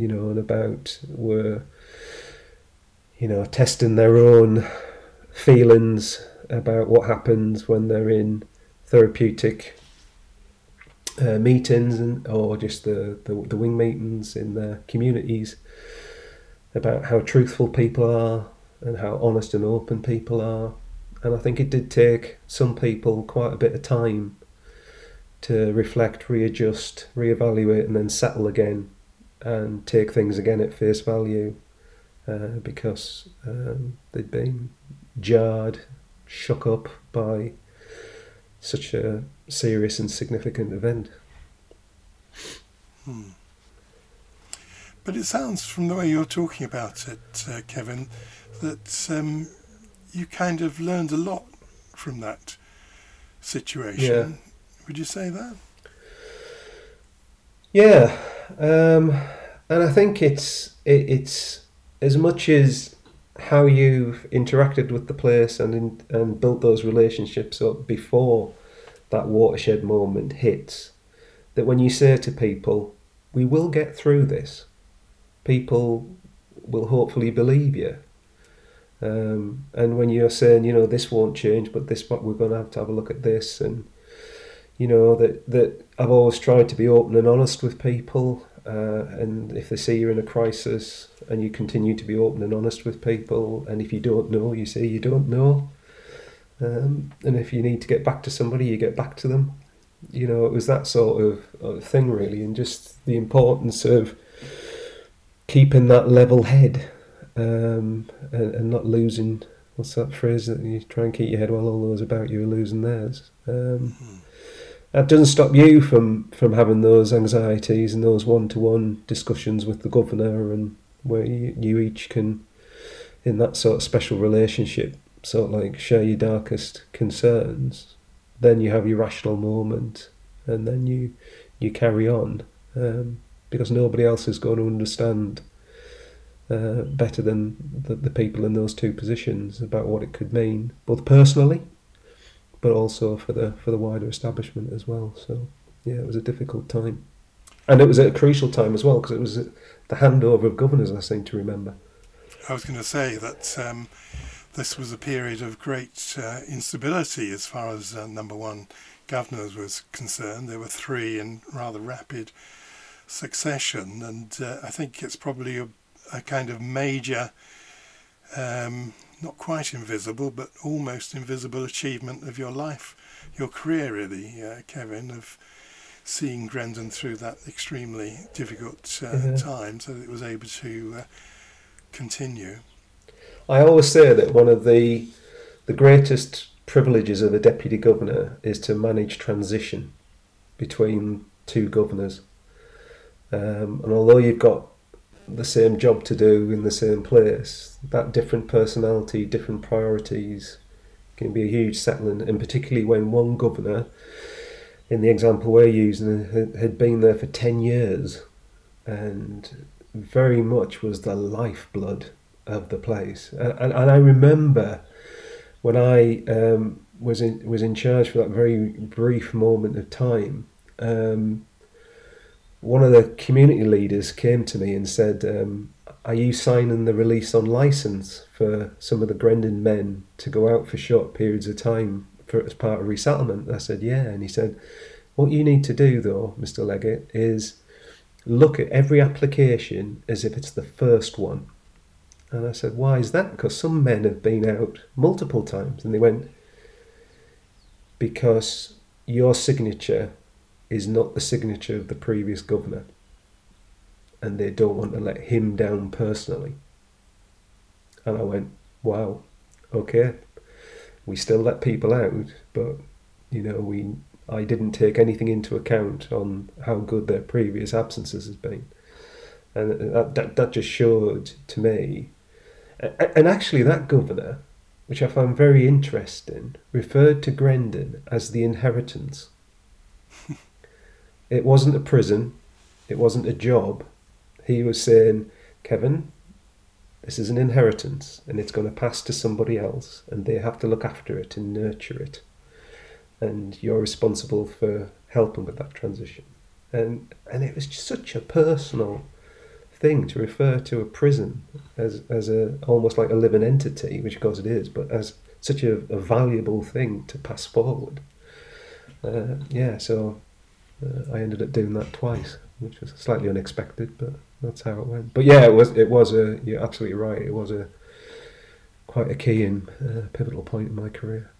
were testing their own feelings about what happens when they're in therapeutic meetings or just the wing meetings in their communities, about how truthful people are and how honest and open people are. And I think it did take some people quite a bit of time to reflect, readjust, reevaluate, and then settle again and take things again at face value, because they'd been jarred, shook up by such a serious and significant event. But it sounds, from the way you're talking about it, Kevin, that you kind of learned a lot from that situation. Yeah. Would you say that? Yeah, and I think it's as much as how you've interacted with the place and built those relationships up before that watershed moment hits, that when you say to people, we will get through this, people will hopefully believe you. And when you're saying, this won't change, but we're going to have a look at this, and that I've always tried to be open and honest with people, and if they see you're in a crisis, and you continue to be open and honest with people, and if you don't know, you say you don't know, and if you need to get back to somebody, you get back to them. It was that sort of thing, really, and just the importance of keeping that level head, and not losing, what's that phrase that you try and keep your head while all those about you are losing theirs. That doesn't stop you from having those anxieties and those one-to-one discussions with the governor, and where you each can, in that sort of special relationship, sort of like share your darkest concerns. Then you have your rational moment, and then you carry on, because nobody else is going to understand better than the people in those two positions about what it could mean, both personally, but also for the wider establishment as well. So yeah, it was a difficult time, and it was a crucial time as well, because it was the handover of governors, I seem to remember. I was going to say that this was a period of great instability as far as number one governors was concerned. There were three in rather rapid succession, and I think it's probably a kind of major, not quite invisible, but almost invisible achievement of your life, your career really, Kevin, of seeing Grendon through that extremely difficult time, so that it was able to continue. I always say that one of the greatest privileges of a deputy governor is to manage transition between two governors. And although you've got the same job to do in the same place, that different personality, different priorities can be a huge settling, and particularly when one governor, in the example we're using, had been there for 10 years and very much was the lifeblood of the place. And I remember when I was in charge for that very brief moment of time, one of the community leaders came to me and said, are you signing the release on licence for some of the Grendon men to go out for short periods of time as part of resettlement? I said, yeah. And he said, what you need to do though, Mr. Leggett, is look at every application as if it's the first one. And I said, why is that? Because some men have been out multiple times. And they went, because your signature is not the signature of the previous governor. And they don't want to let him down personally. And I went, wow, okay. We still let people out, but, you know, I didn't take anything into account on how good their previous absences has been. And that just showed to me. And actually that governor, which I found very interesting, referred to Grendon as the inheritance. It wasn't a prison, it wasn't a job. He was saying, Kevin, this is an inheritance and it's going to pass to somebody else and they have to look after it and nurture it. And you're responsible for helping with that transition. And it was just such a personal thing to refer to a prison as almost like a living entity, which of course it is, but as such a valuable thing to pass forward. So I ended up doing that twice, which was slightly unexpected, but that's how it went. But yeah, you're absolutely right. It was quite a key and pivotal point in my career.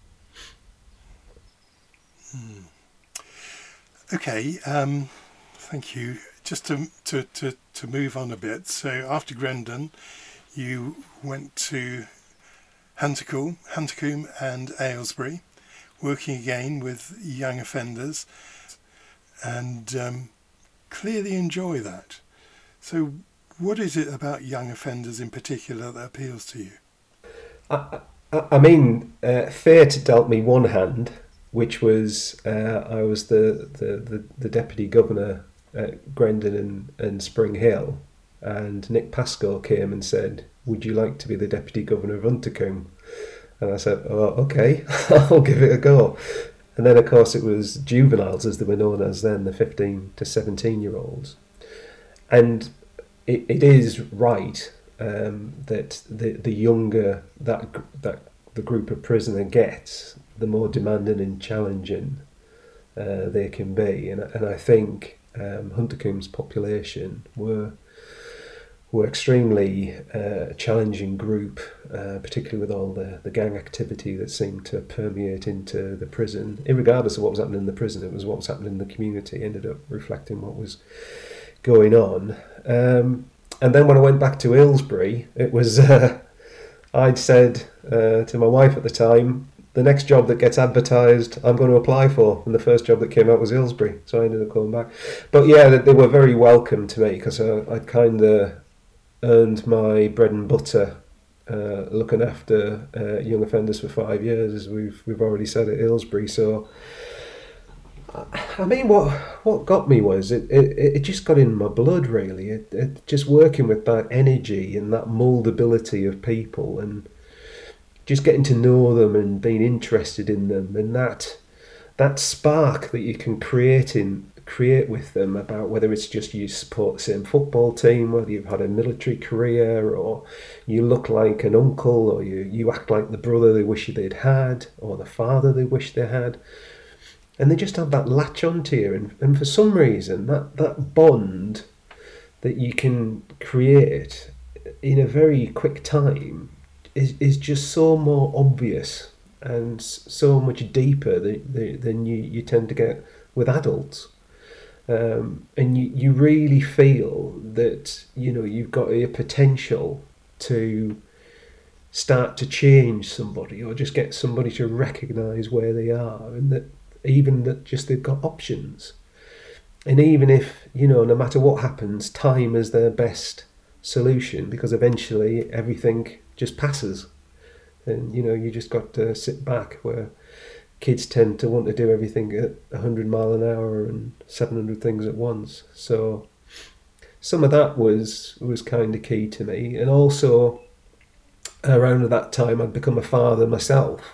Okay, thank you. Just to move on a bit. So after Grendon, you went to Huntercombe and Aylesbury, working again with young offenders, and clearly enjoy that. So what is it about young offenders in particular that appeals to you? I mean, fate dealt me one hand, which was I was the deputy governor at Grendon and Spring Hill, and Nick Pascoe came and said, would you like to be the deputy governor of Huntercombe? And I said, oh, okay, I'll give it a go. And then of course it was juveniles, as they were known as then, the 15 to 17 year olds. And it is right that the younger that the group of prisoner gets, the more demanding and challenging they can be. And I think Huntercombe's population were extremely challenging group, particularly with all the gang activity that seemed to permeate into the prison. Irregardless of what was happening in the prison, it was what was happening in the community, ended up reflecting what was going on. And then when I went back to Aylesbury, it was I'd said to my wife at the time, the next job that gets advertised, I'm going to apply for. And the first job that came out was Aylesbury, so I ended up going back. But yeah, they were very welcome to me, because I'd kind of earned my bread and butter looking after young offenders for 5 years, as we've already said, at Aylesbury. So, I mean, what got me was it just got in my blood, really. It just working with that energy and that moldability of people, and just getting to know them and being interested in them, and that spark that you can create with them, about whether it's just you support the same football team, whether you've had a military career, or you look like an uncle, or you act like the brother they wish they'd had, or the father they wish they had. And they just have that latch onto you, and for some reason that bond that you can create in a very quick time is just so more obvious and so much deeper than you tend to get with adults. And you really feel that, you know, you've got a potential to start to change somebody, or just get somebody to recognise where they are, and that just they've got options. And even if, you know, no matter what happens, time is their best solution, because eventually everything just passes, and, you know, you just got to sit back, where kids tend to want to do everything at 100 mile an hour and 700 things at once. So some of that was kind of key to me. And also around that time I'd become a father myself.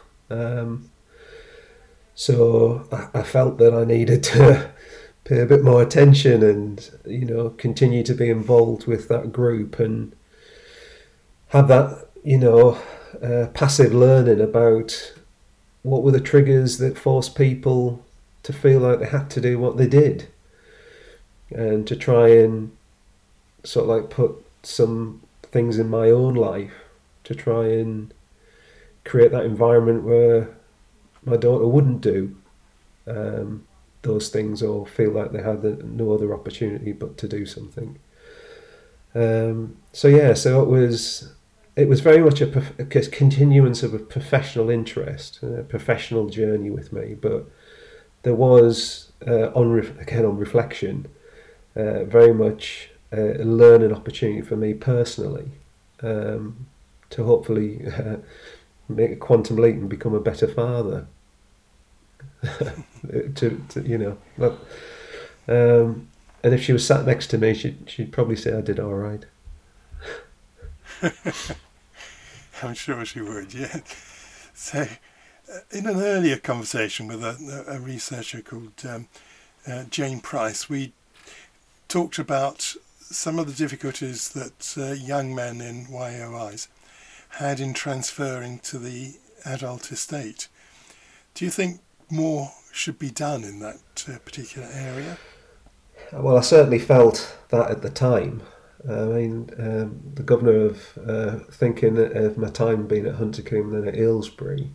So I felt that I needed to pay a bit more attention and, continue to be involved with that group and have that, passive learning about what were the triggers that forced people to feel like they had to do what they did, and to try and sort of like put some things in my own life to try and create that environment where my daughter wouldn't do those things or feel like they had no other opportunity but to do something. So it was very much a continuance of a professional interest, a professional journey with me. But there was, on reflection, very much a learning opportunity for me personally, to hopefully make a quantum leap and become a better father. And if she was sat next to me, she'd probably say I did all right. I'm sure she would, yeah. So, in an earlier conversation with a researcher called Jane Price, we talked about some of the difficulties that young men in YOIs had in transferring to the adult estate. Do you think more should be done in that particular area? Well, I certainly felt that at the time. The governor of thinking of my time being at Huntercombe and then at Aylesbury.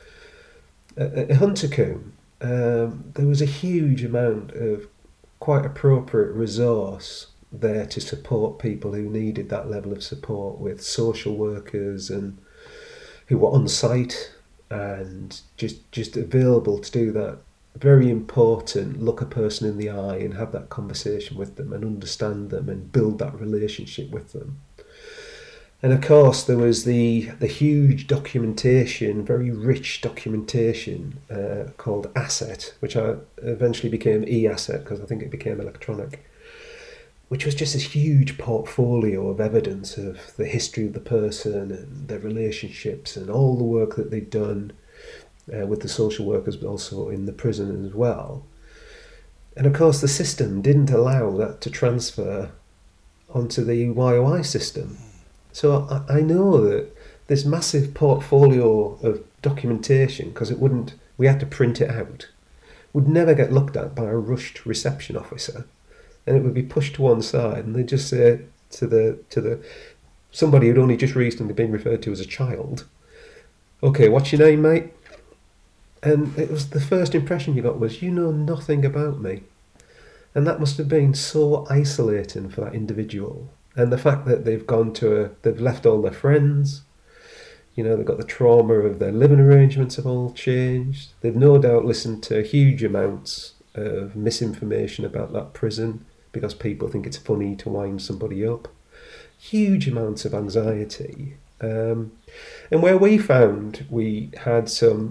At Huntercombe, there was a huge amount of quite appropriate resource there to support people who needed that level of support, with social workers and who were on site and just available to do that. Very important, look a person in the eye and have that conversation with them and understand them and build that relationship with them. And of course there was the huge documentation, very rich documentation called Asset, which I eventually became e-Asset because I think it became electronic, which was just this huge portfolio of evidence of the history of the person and their relationships and all the work that they'd done with the social workers, but also in the prison as well. And of course the system didn't allow that to transfer onto the YOI system. So I know that this massive portfolio of documentation, because we had to print it out, would never get looked at by a rushed reception officer, and it would be pushed to one side and they'd just say to the somebody who'd only just recently been referred to as a child, "Okay, what's your name, mate?" And it was the first impression you got was, "You know nothing about me." And that must have been so isolating for that individual. And the fact that they've left all their friends, they've got the trauma of their living arrangements have all changed. They've no doubt listened to huge amounts of misinformation about that prison because people think it's funny to wind somebody up. Huge amounts of anxiety. And where we found we had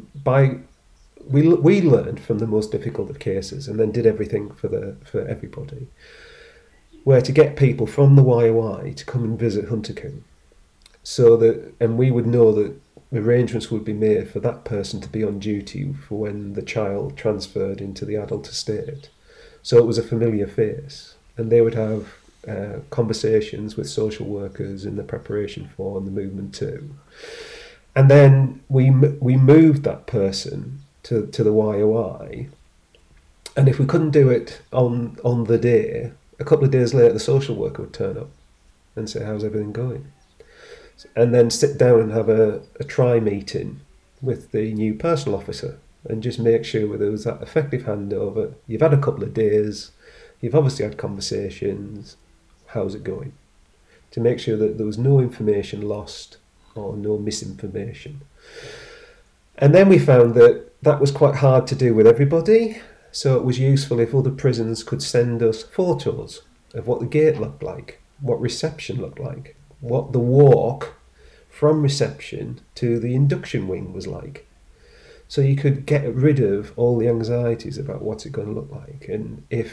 we learned from the most difficult of cases and then did everything for everybody, where to get people from the YOI to come and visit Huntercombe, and we would know that arrangements would be made for that person to be on duty for when the child transferred into the adult estate. So it was a familiar face, and they would have conversations with social workers in the preparation for and the movement to. And then we moved that person to the YOI, and if we couldn't do it on the day, a couple of days later the social worker would turn up and say, "How's everything going?" And then sit down and have a try meeting with the new personal officer and just make sure there was that effective handover. You've had a couple of days, you've obviously had conversations, how's it going? To make sure that there was no information lost or no misinformation. And then we found that was quite hard to do with everybody, so it was useful if other prisons could send us photos of what the gate looked like, what reception looked like, what the walk from reception to the induction wing was like. So you could get rid of all the anxieties about what's it going to look like. And if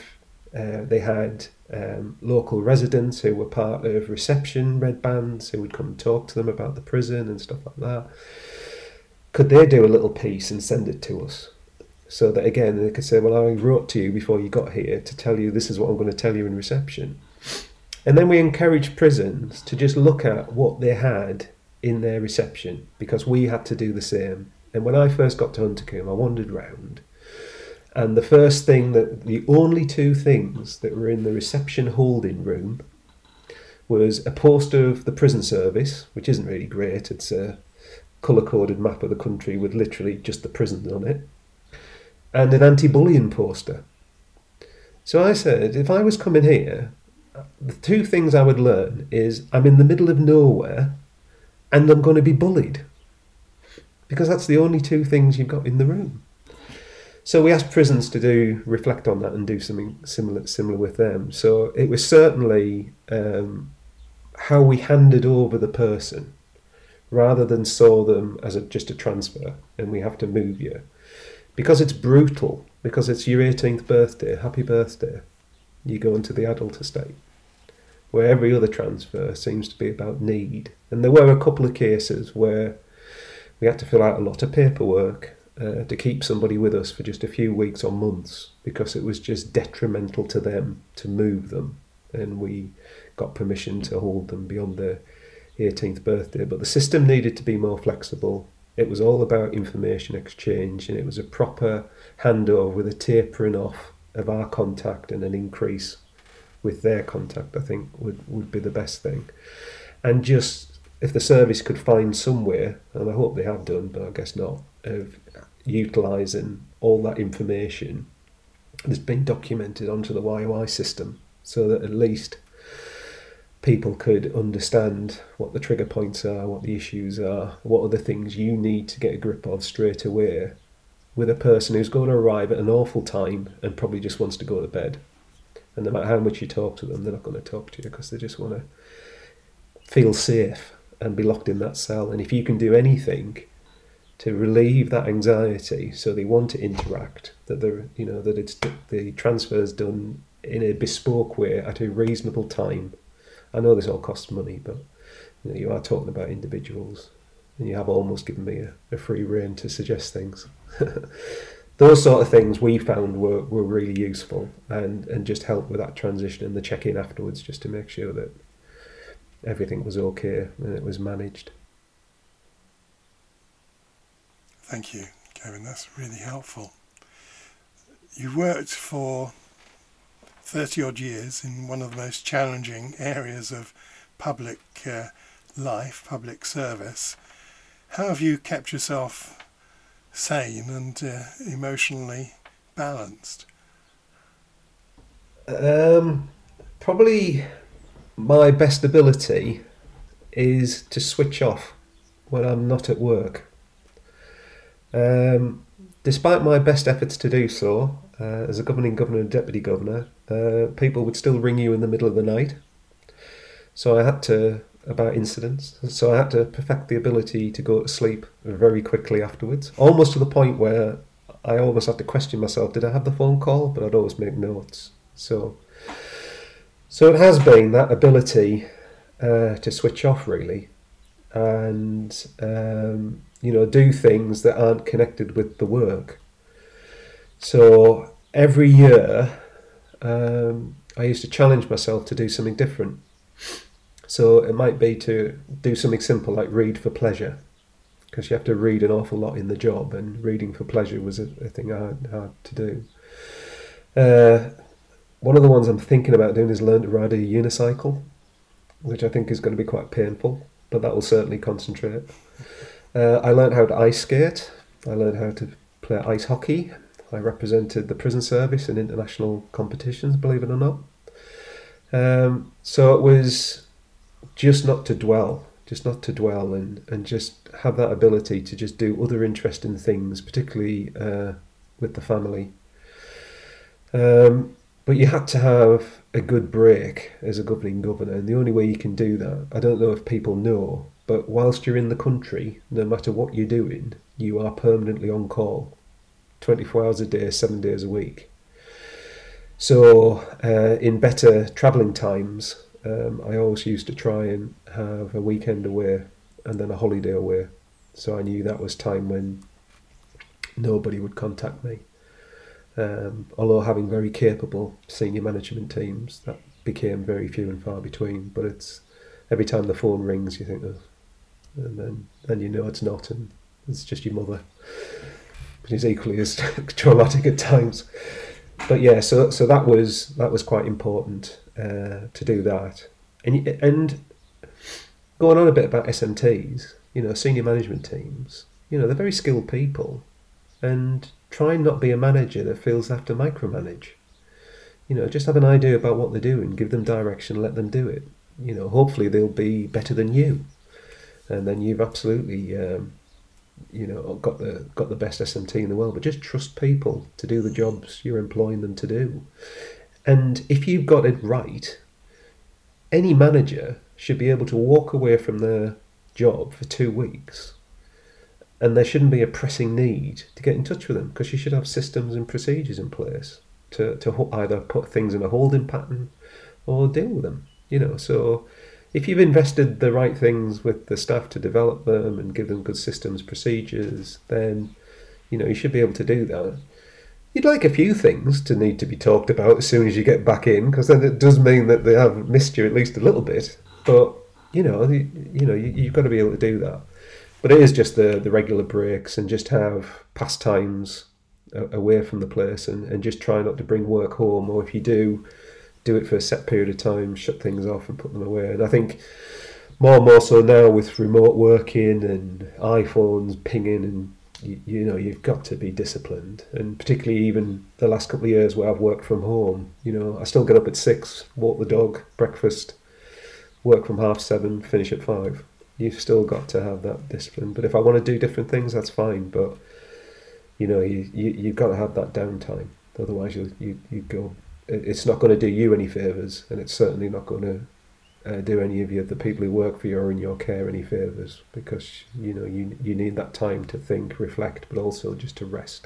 They had local residents who were part of reception, red bands, who would come and talk to them about the prison and stuff like that. Could they do a little piece and send it to us? So that, again, they could say, well, I wrote to you before you got here to tell you this is what I'm going to tell you in reception. And then we encouraged prisons to just look at what they had in their reception, because we had to do the same. And when I first got to Huntercombe, I wandered round, and the only two things that were in the reception holding room was a poster of the prison service, which isn't really great. It's a colour-coded map of the country with literally just the prisons on it, and an anti-bullying poster. So I said, if I was coming here, the two things I would learn is I'm in the middle of nowhere and I'm going to be bullied, because that's the only two things you've got in the room. So we asked prisons to reflect on that and do something similar with them. So it was certainly how we handed over the person, rather than saw them as just a transfer and we have to move you. Because it's brutal, because it's your 18th birthday, happy birthday, you go into the adult estate, where every other transfer seems to be about need. And there were a couple of cases where we had to fill out a lot of paperwork to keep somebody with us for just a few weeks or months, because it was just detrimental to them to move them, and we got permission to hold them beyond their 18th birthday. But the system needed to be more flexible. It was all about information exchange, and it was a proper handover with a tapering off of our contact and an increase with their contact, I think would be the best thing. And just, if the service could find somewhere, and I hope they have done, but I guess not, of utilising all that information that's been documented onto the YOI system, so that at least people could understand what the trigger points are, what the issues are, what are the things you need to get a grip of straight away, with a person who's going to arrive at an awful time and probably just wants to go to bed. And no matter how much you talk to them, they're not going to talk to you, because they just want to feel safe and be locked in that cell. And if you can do anything to relieve that anxiety, so they want to interact, that the transfer's done in a bespoke way at a reasonable time. I know this all costs money, but you are talking about individuals, and you have almost given me a free rein to suggest things. Those sort of things we found were really useful, and just help with that transition and the check-in afterwards, just to make sure that everything was okay and it was managed. Thank you, Kevin. That's really helpful. You worked for 30 odd years in one of the most challenging areas of public life, public service. How have you kept yourself sane and emotionally balanced? Probably my best ability is to switch off when I'm not at work. Despite my best efforts to do so, as a governing governor and deputy governor, people would still ring you in the middle of the night. So I had to, about incidents, so I had to perfect the ability to go to sleep very quickly afterwards, almost to the point where I almost had to question myself, did I have the phone call? But I'd always make notes. So it has been that ability to switch off, really, and do things that aren't connected with the work. So every year I used to challenge myself to do something different. So it might be to do something simple like read for pleasure, because you have to read an awful lot in the job, and reading for pleasure was a thing I had to do. One of the ones I'm thinking about doing is learn to ride a unicycle, which I think is going to be quite painful, but that will certainly concentrate. I learned how to ice skate. I learned how to play ice hockey. I represented the prison service in international competitions, believe it or not. So it was just not to dwell and just have that ability to just do other interesting things, particularly with the family. But you had to have a good break as a governing governor, and the only way you can do that, I don't know if people know, but whilst you're in the country, no matter what you're doing, you are permanently on call, 24 hours a day, 7 days a week. So in better travelling times, I always used to try and have a weekend away and then a holiday away. So I knew that was time when nobody would contact me. Although having very capable senior management teams, that became very few and far between. But it's every time the phone rings, you think, oh, and then you know it's not, and it's just your mother, which is equally as traumatic at times. But yeah, so that was quite important to do that, and going on a bit about SMTs, senior management teams, they're very skilled people, and try and not be a manager that feels they have to micromanage. Just have an idea about what they're doing, give them direction, let them do it. Hopefully they'll be better than you, and then you've absolutely got the best SMT in the world. But just trust people to do the jobs you're employing them to do. And if you've got it right, any manager should be able to walk away from their job for 2 weeks, and there shouldn't be a pressing need to get in touch with them, because you should have systems and procedures in place to either put things in a holding pattern or deal with them. So if you've invested the right things with the staff to develop them and give them good systems, procedures, then you should be able to do that. You'd like a few things to need to be talked about as soon as you get back in, because then it does mean that they have missed you at least a little bit. But you've got to be able to do that. But it is just the regular breaks, and just have pastimes away from the place, and just try not to bring work home, or if you do it for a set period of time, shut things off and put them away. And I think more and more so now with remote working and iPhones pinging, and you've got to be disciplined. And particularly even the last couple of years where I've worked from home, I still get up at 6, walk the dog, breakfast, work from 7:30, finish at 5. You've still got to have that discipline. But if I want to do different things, that's fine. But you've got to have that downtime. Otherwise, you go. It's not going to do you any favours, and it's certainly not going to do any of the people who work for you or in your care any favours, because you need that time to think, reflect, but also just to rest.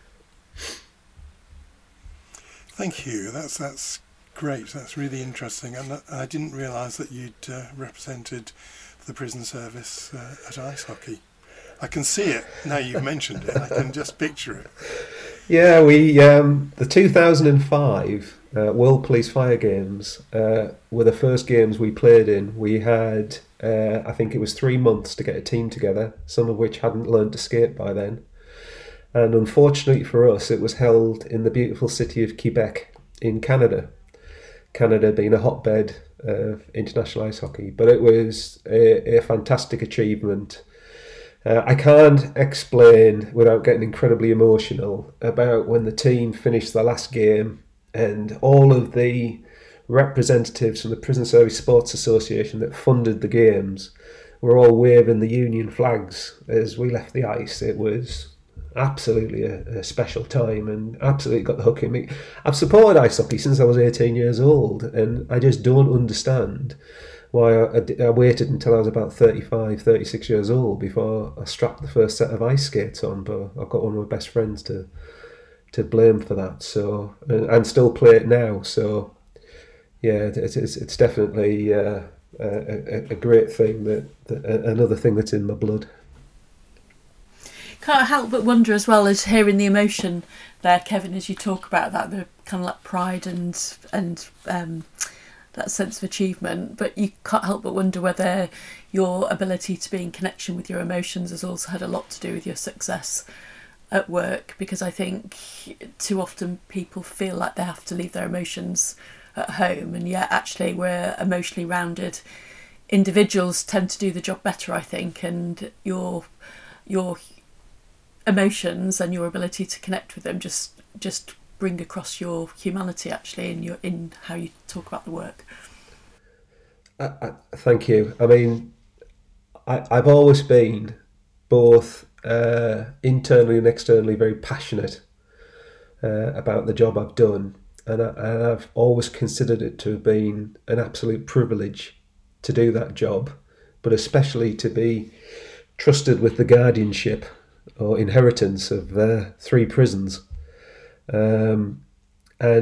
Thank you. That's great. That's really interesting, and I didn't realise that you'd represented the prison service at ice hockey. I can see it now you've mentioned it. I can just picture it. Yeah, we the 2005 World Police Fire Games were the first games we played in. We had, I think it was 3 months to get a team together, some of which hadn't learned to skate by then. And unfortunately for us, it was held in the beautiful city of Quebec in Canada. Canada being a hotbed of international ice hockey. But it was a fantastic achievement. I can't explain without getting incredibly emotional about when the team finished their last game and all of the representatives from the Prison Service Sports Association that funded the games were all waving the Union flags as we left the ice. It was absolutely a special time, and absolutely got the hook in me. I've supported ice hockey since I was 18 years old, and I just don't understand why I waited until I was about 35, 36 years old before I strapped the first set of ice skates on. But I've got one of my best friends to blame for that. So and still play it now. So yeah, it's definitely a great thing, that another thing that's in my blood. Can't help but wonder as well, as hearing the emotion there, Kevin, as you talk about that, the kind of like pride and that sense of achievement, but you can't help but wonder whether your ability to be in connection with your emotions has also had a lot to do with your success at work, because I think too often people feel like they have to leave their emotions at home, and yet actually we're emotionally rounded individuals tend to do the job better, I think, and your emotions and your ability to connect with them just bring across your humanity, actually, in how you talk about the work. Thank you. I mean, I've always been both internally and externally very passionate about the job I've done, and I've always considered it to have been an absolute privilege to do that job, but especially to be trusted with the guardianship or inheritance of 3 prisons. And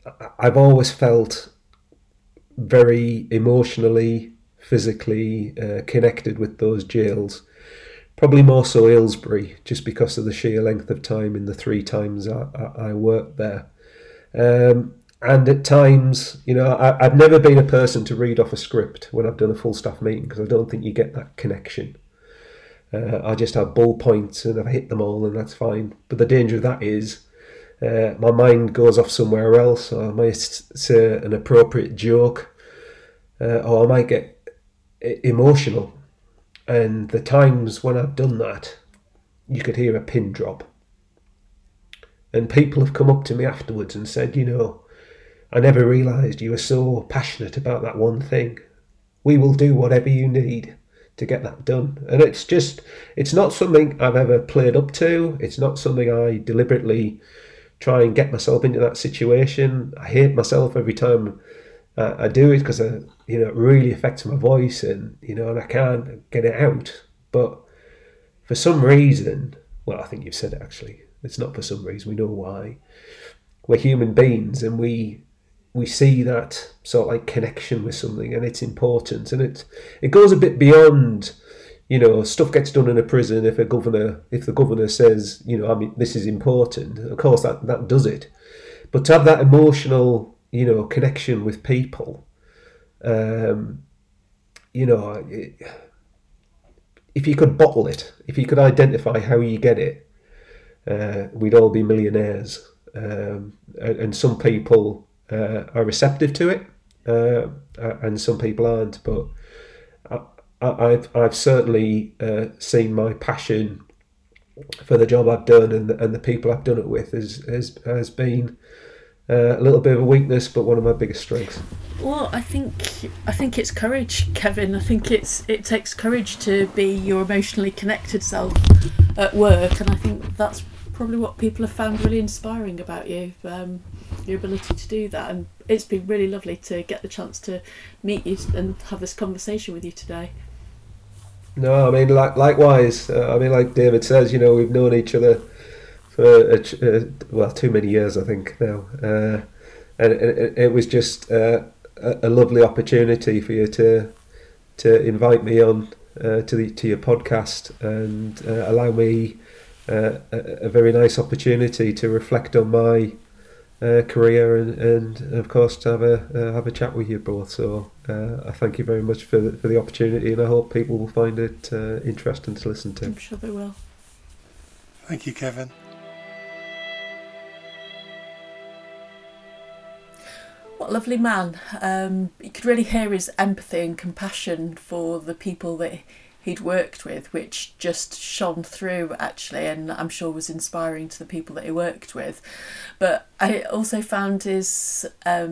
I've always felt very emotionally, physically connected with those jails. Probably more so Aylesbury, just because of the sheer length of time in the 3 times I worked there. And at times, I've never been a person to read off a script when I've done a full staff meeting, because I don't think you get that connection. I just have ball points and I've hit them all, and that's fine. But the danger of that is my mind goes off somewhere else, or I might say an appropriate joke, or I might get emotional. And the times when I've done that, you could hear a pin drop. And people have come up to me afterwards and said, I never realised you were so passionate about that one thing. We will do whatever you need to get that done. And it's not something I've ever played up to. It's not something I deliberately try and get myself into that situation. I hate myself every time I do it, because it really affects my voice, and I can't get it out. But for some reason, well, I think you've said it actually. It's not for some reason. We know why. We're human beings, and we see that sort of like connection with something, and it's important, and it goes a bit beyond. Stuff gets done in a prison if the governor says, this is important. Of course, that does it. But to have that emotional, connection with people, if you could bottle it, if you could identify how you get it, we'd all be millionaires. And some people are receptive to it, and some people aren't. But I've certainly seen my passion for the job I've done and the people I've done it with has been a little bit of a weakness, but one of my biggest strengths. Well, I think it's courage, Kevin. I think it takes courage to be your emotionally connected self at work, and I think that's probably what people have found really inspiring about you, your ability to do that. And it's been really lovely to get the chance to meet you and have this conversation with you today. No, I mean, likewise. Like David says, we've known each other for too many years, I think now, and it was just a lovely opportunity for you to invite me on to your podcast, and allow me a very nice opportunity to reflect on my career, and of course to have a chat with you both. So I thank you very much for the opportunity, and I hope people will find it interesting to listen to. I'm sure they will. Thank you, Kevin. What a lovely man. You could really hear his empathy and compassion for the people that he'd worked with, which just shone through actually, and I'm sure was inspiring to the people that he worked with. But I also found his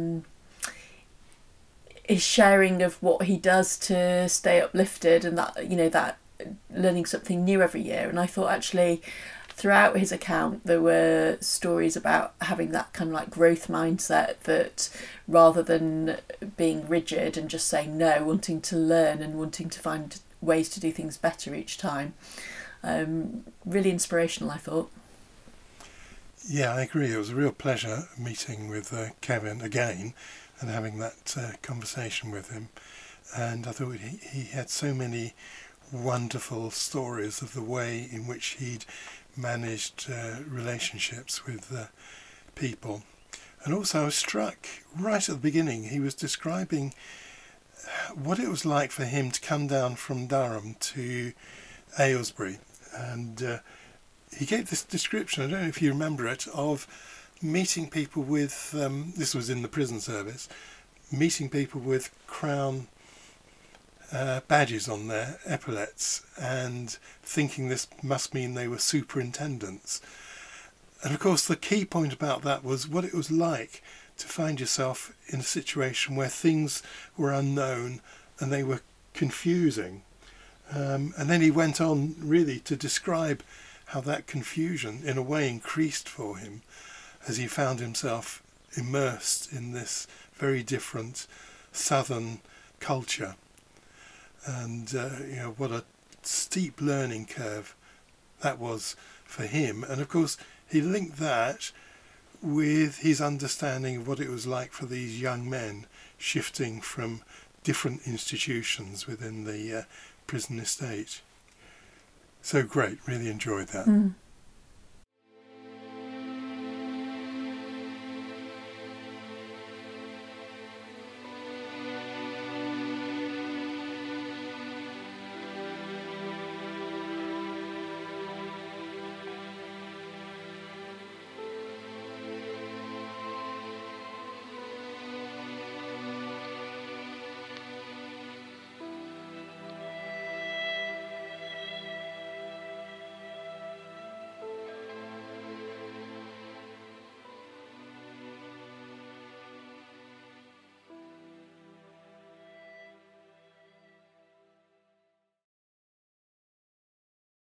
sharing of what he does to stay uplifted, and that learning something new every year. And I thought actually throughout his account there were stories about having that kind of like growth mindset, that rather than being rigid and just saying no, wanting to learn and wanting to find ways to do things better each time. Really inspirational, I thought. Yeah, I agree. It was a real pleasure meeting with Kevin again and having that conversation with him. And I thought he had so many wonderful stories of the way in which he'd managed relationships with people. And also I was struck right at the beginning, he was describing what it was like for him to come down from Durham to Aylesbury. And he gave this description, I don't know if you remember it, of meeting people with, this was in the prison service, meeting people with Crown badges on their epaulets and thinking this must mean they were superintendents. And of course the key point about that was what it was like to find yourself in a situation where things were unknown and they were confusing. And then he went on really to describe how that confusion in a way increased for him as he found himself immersed in this very different southern culture. And what a steep learning curve that was for him. And of course he linked that with his understanding of what it was like for these young men shifting from different institutions within the prison estate. So great, really enjoyed that.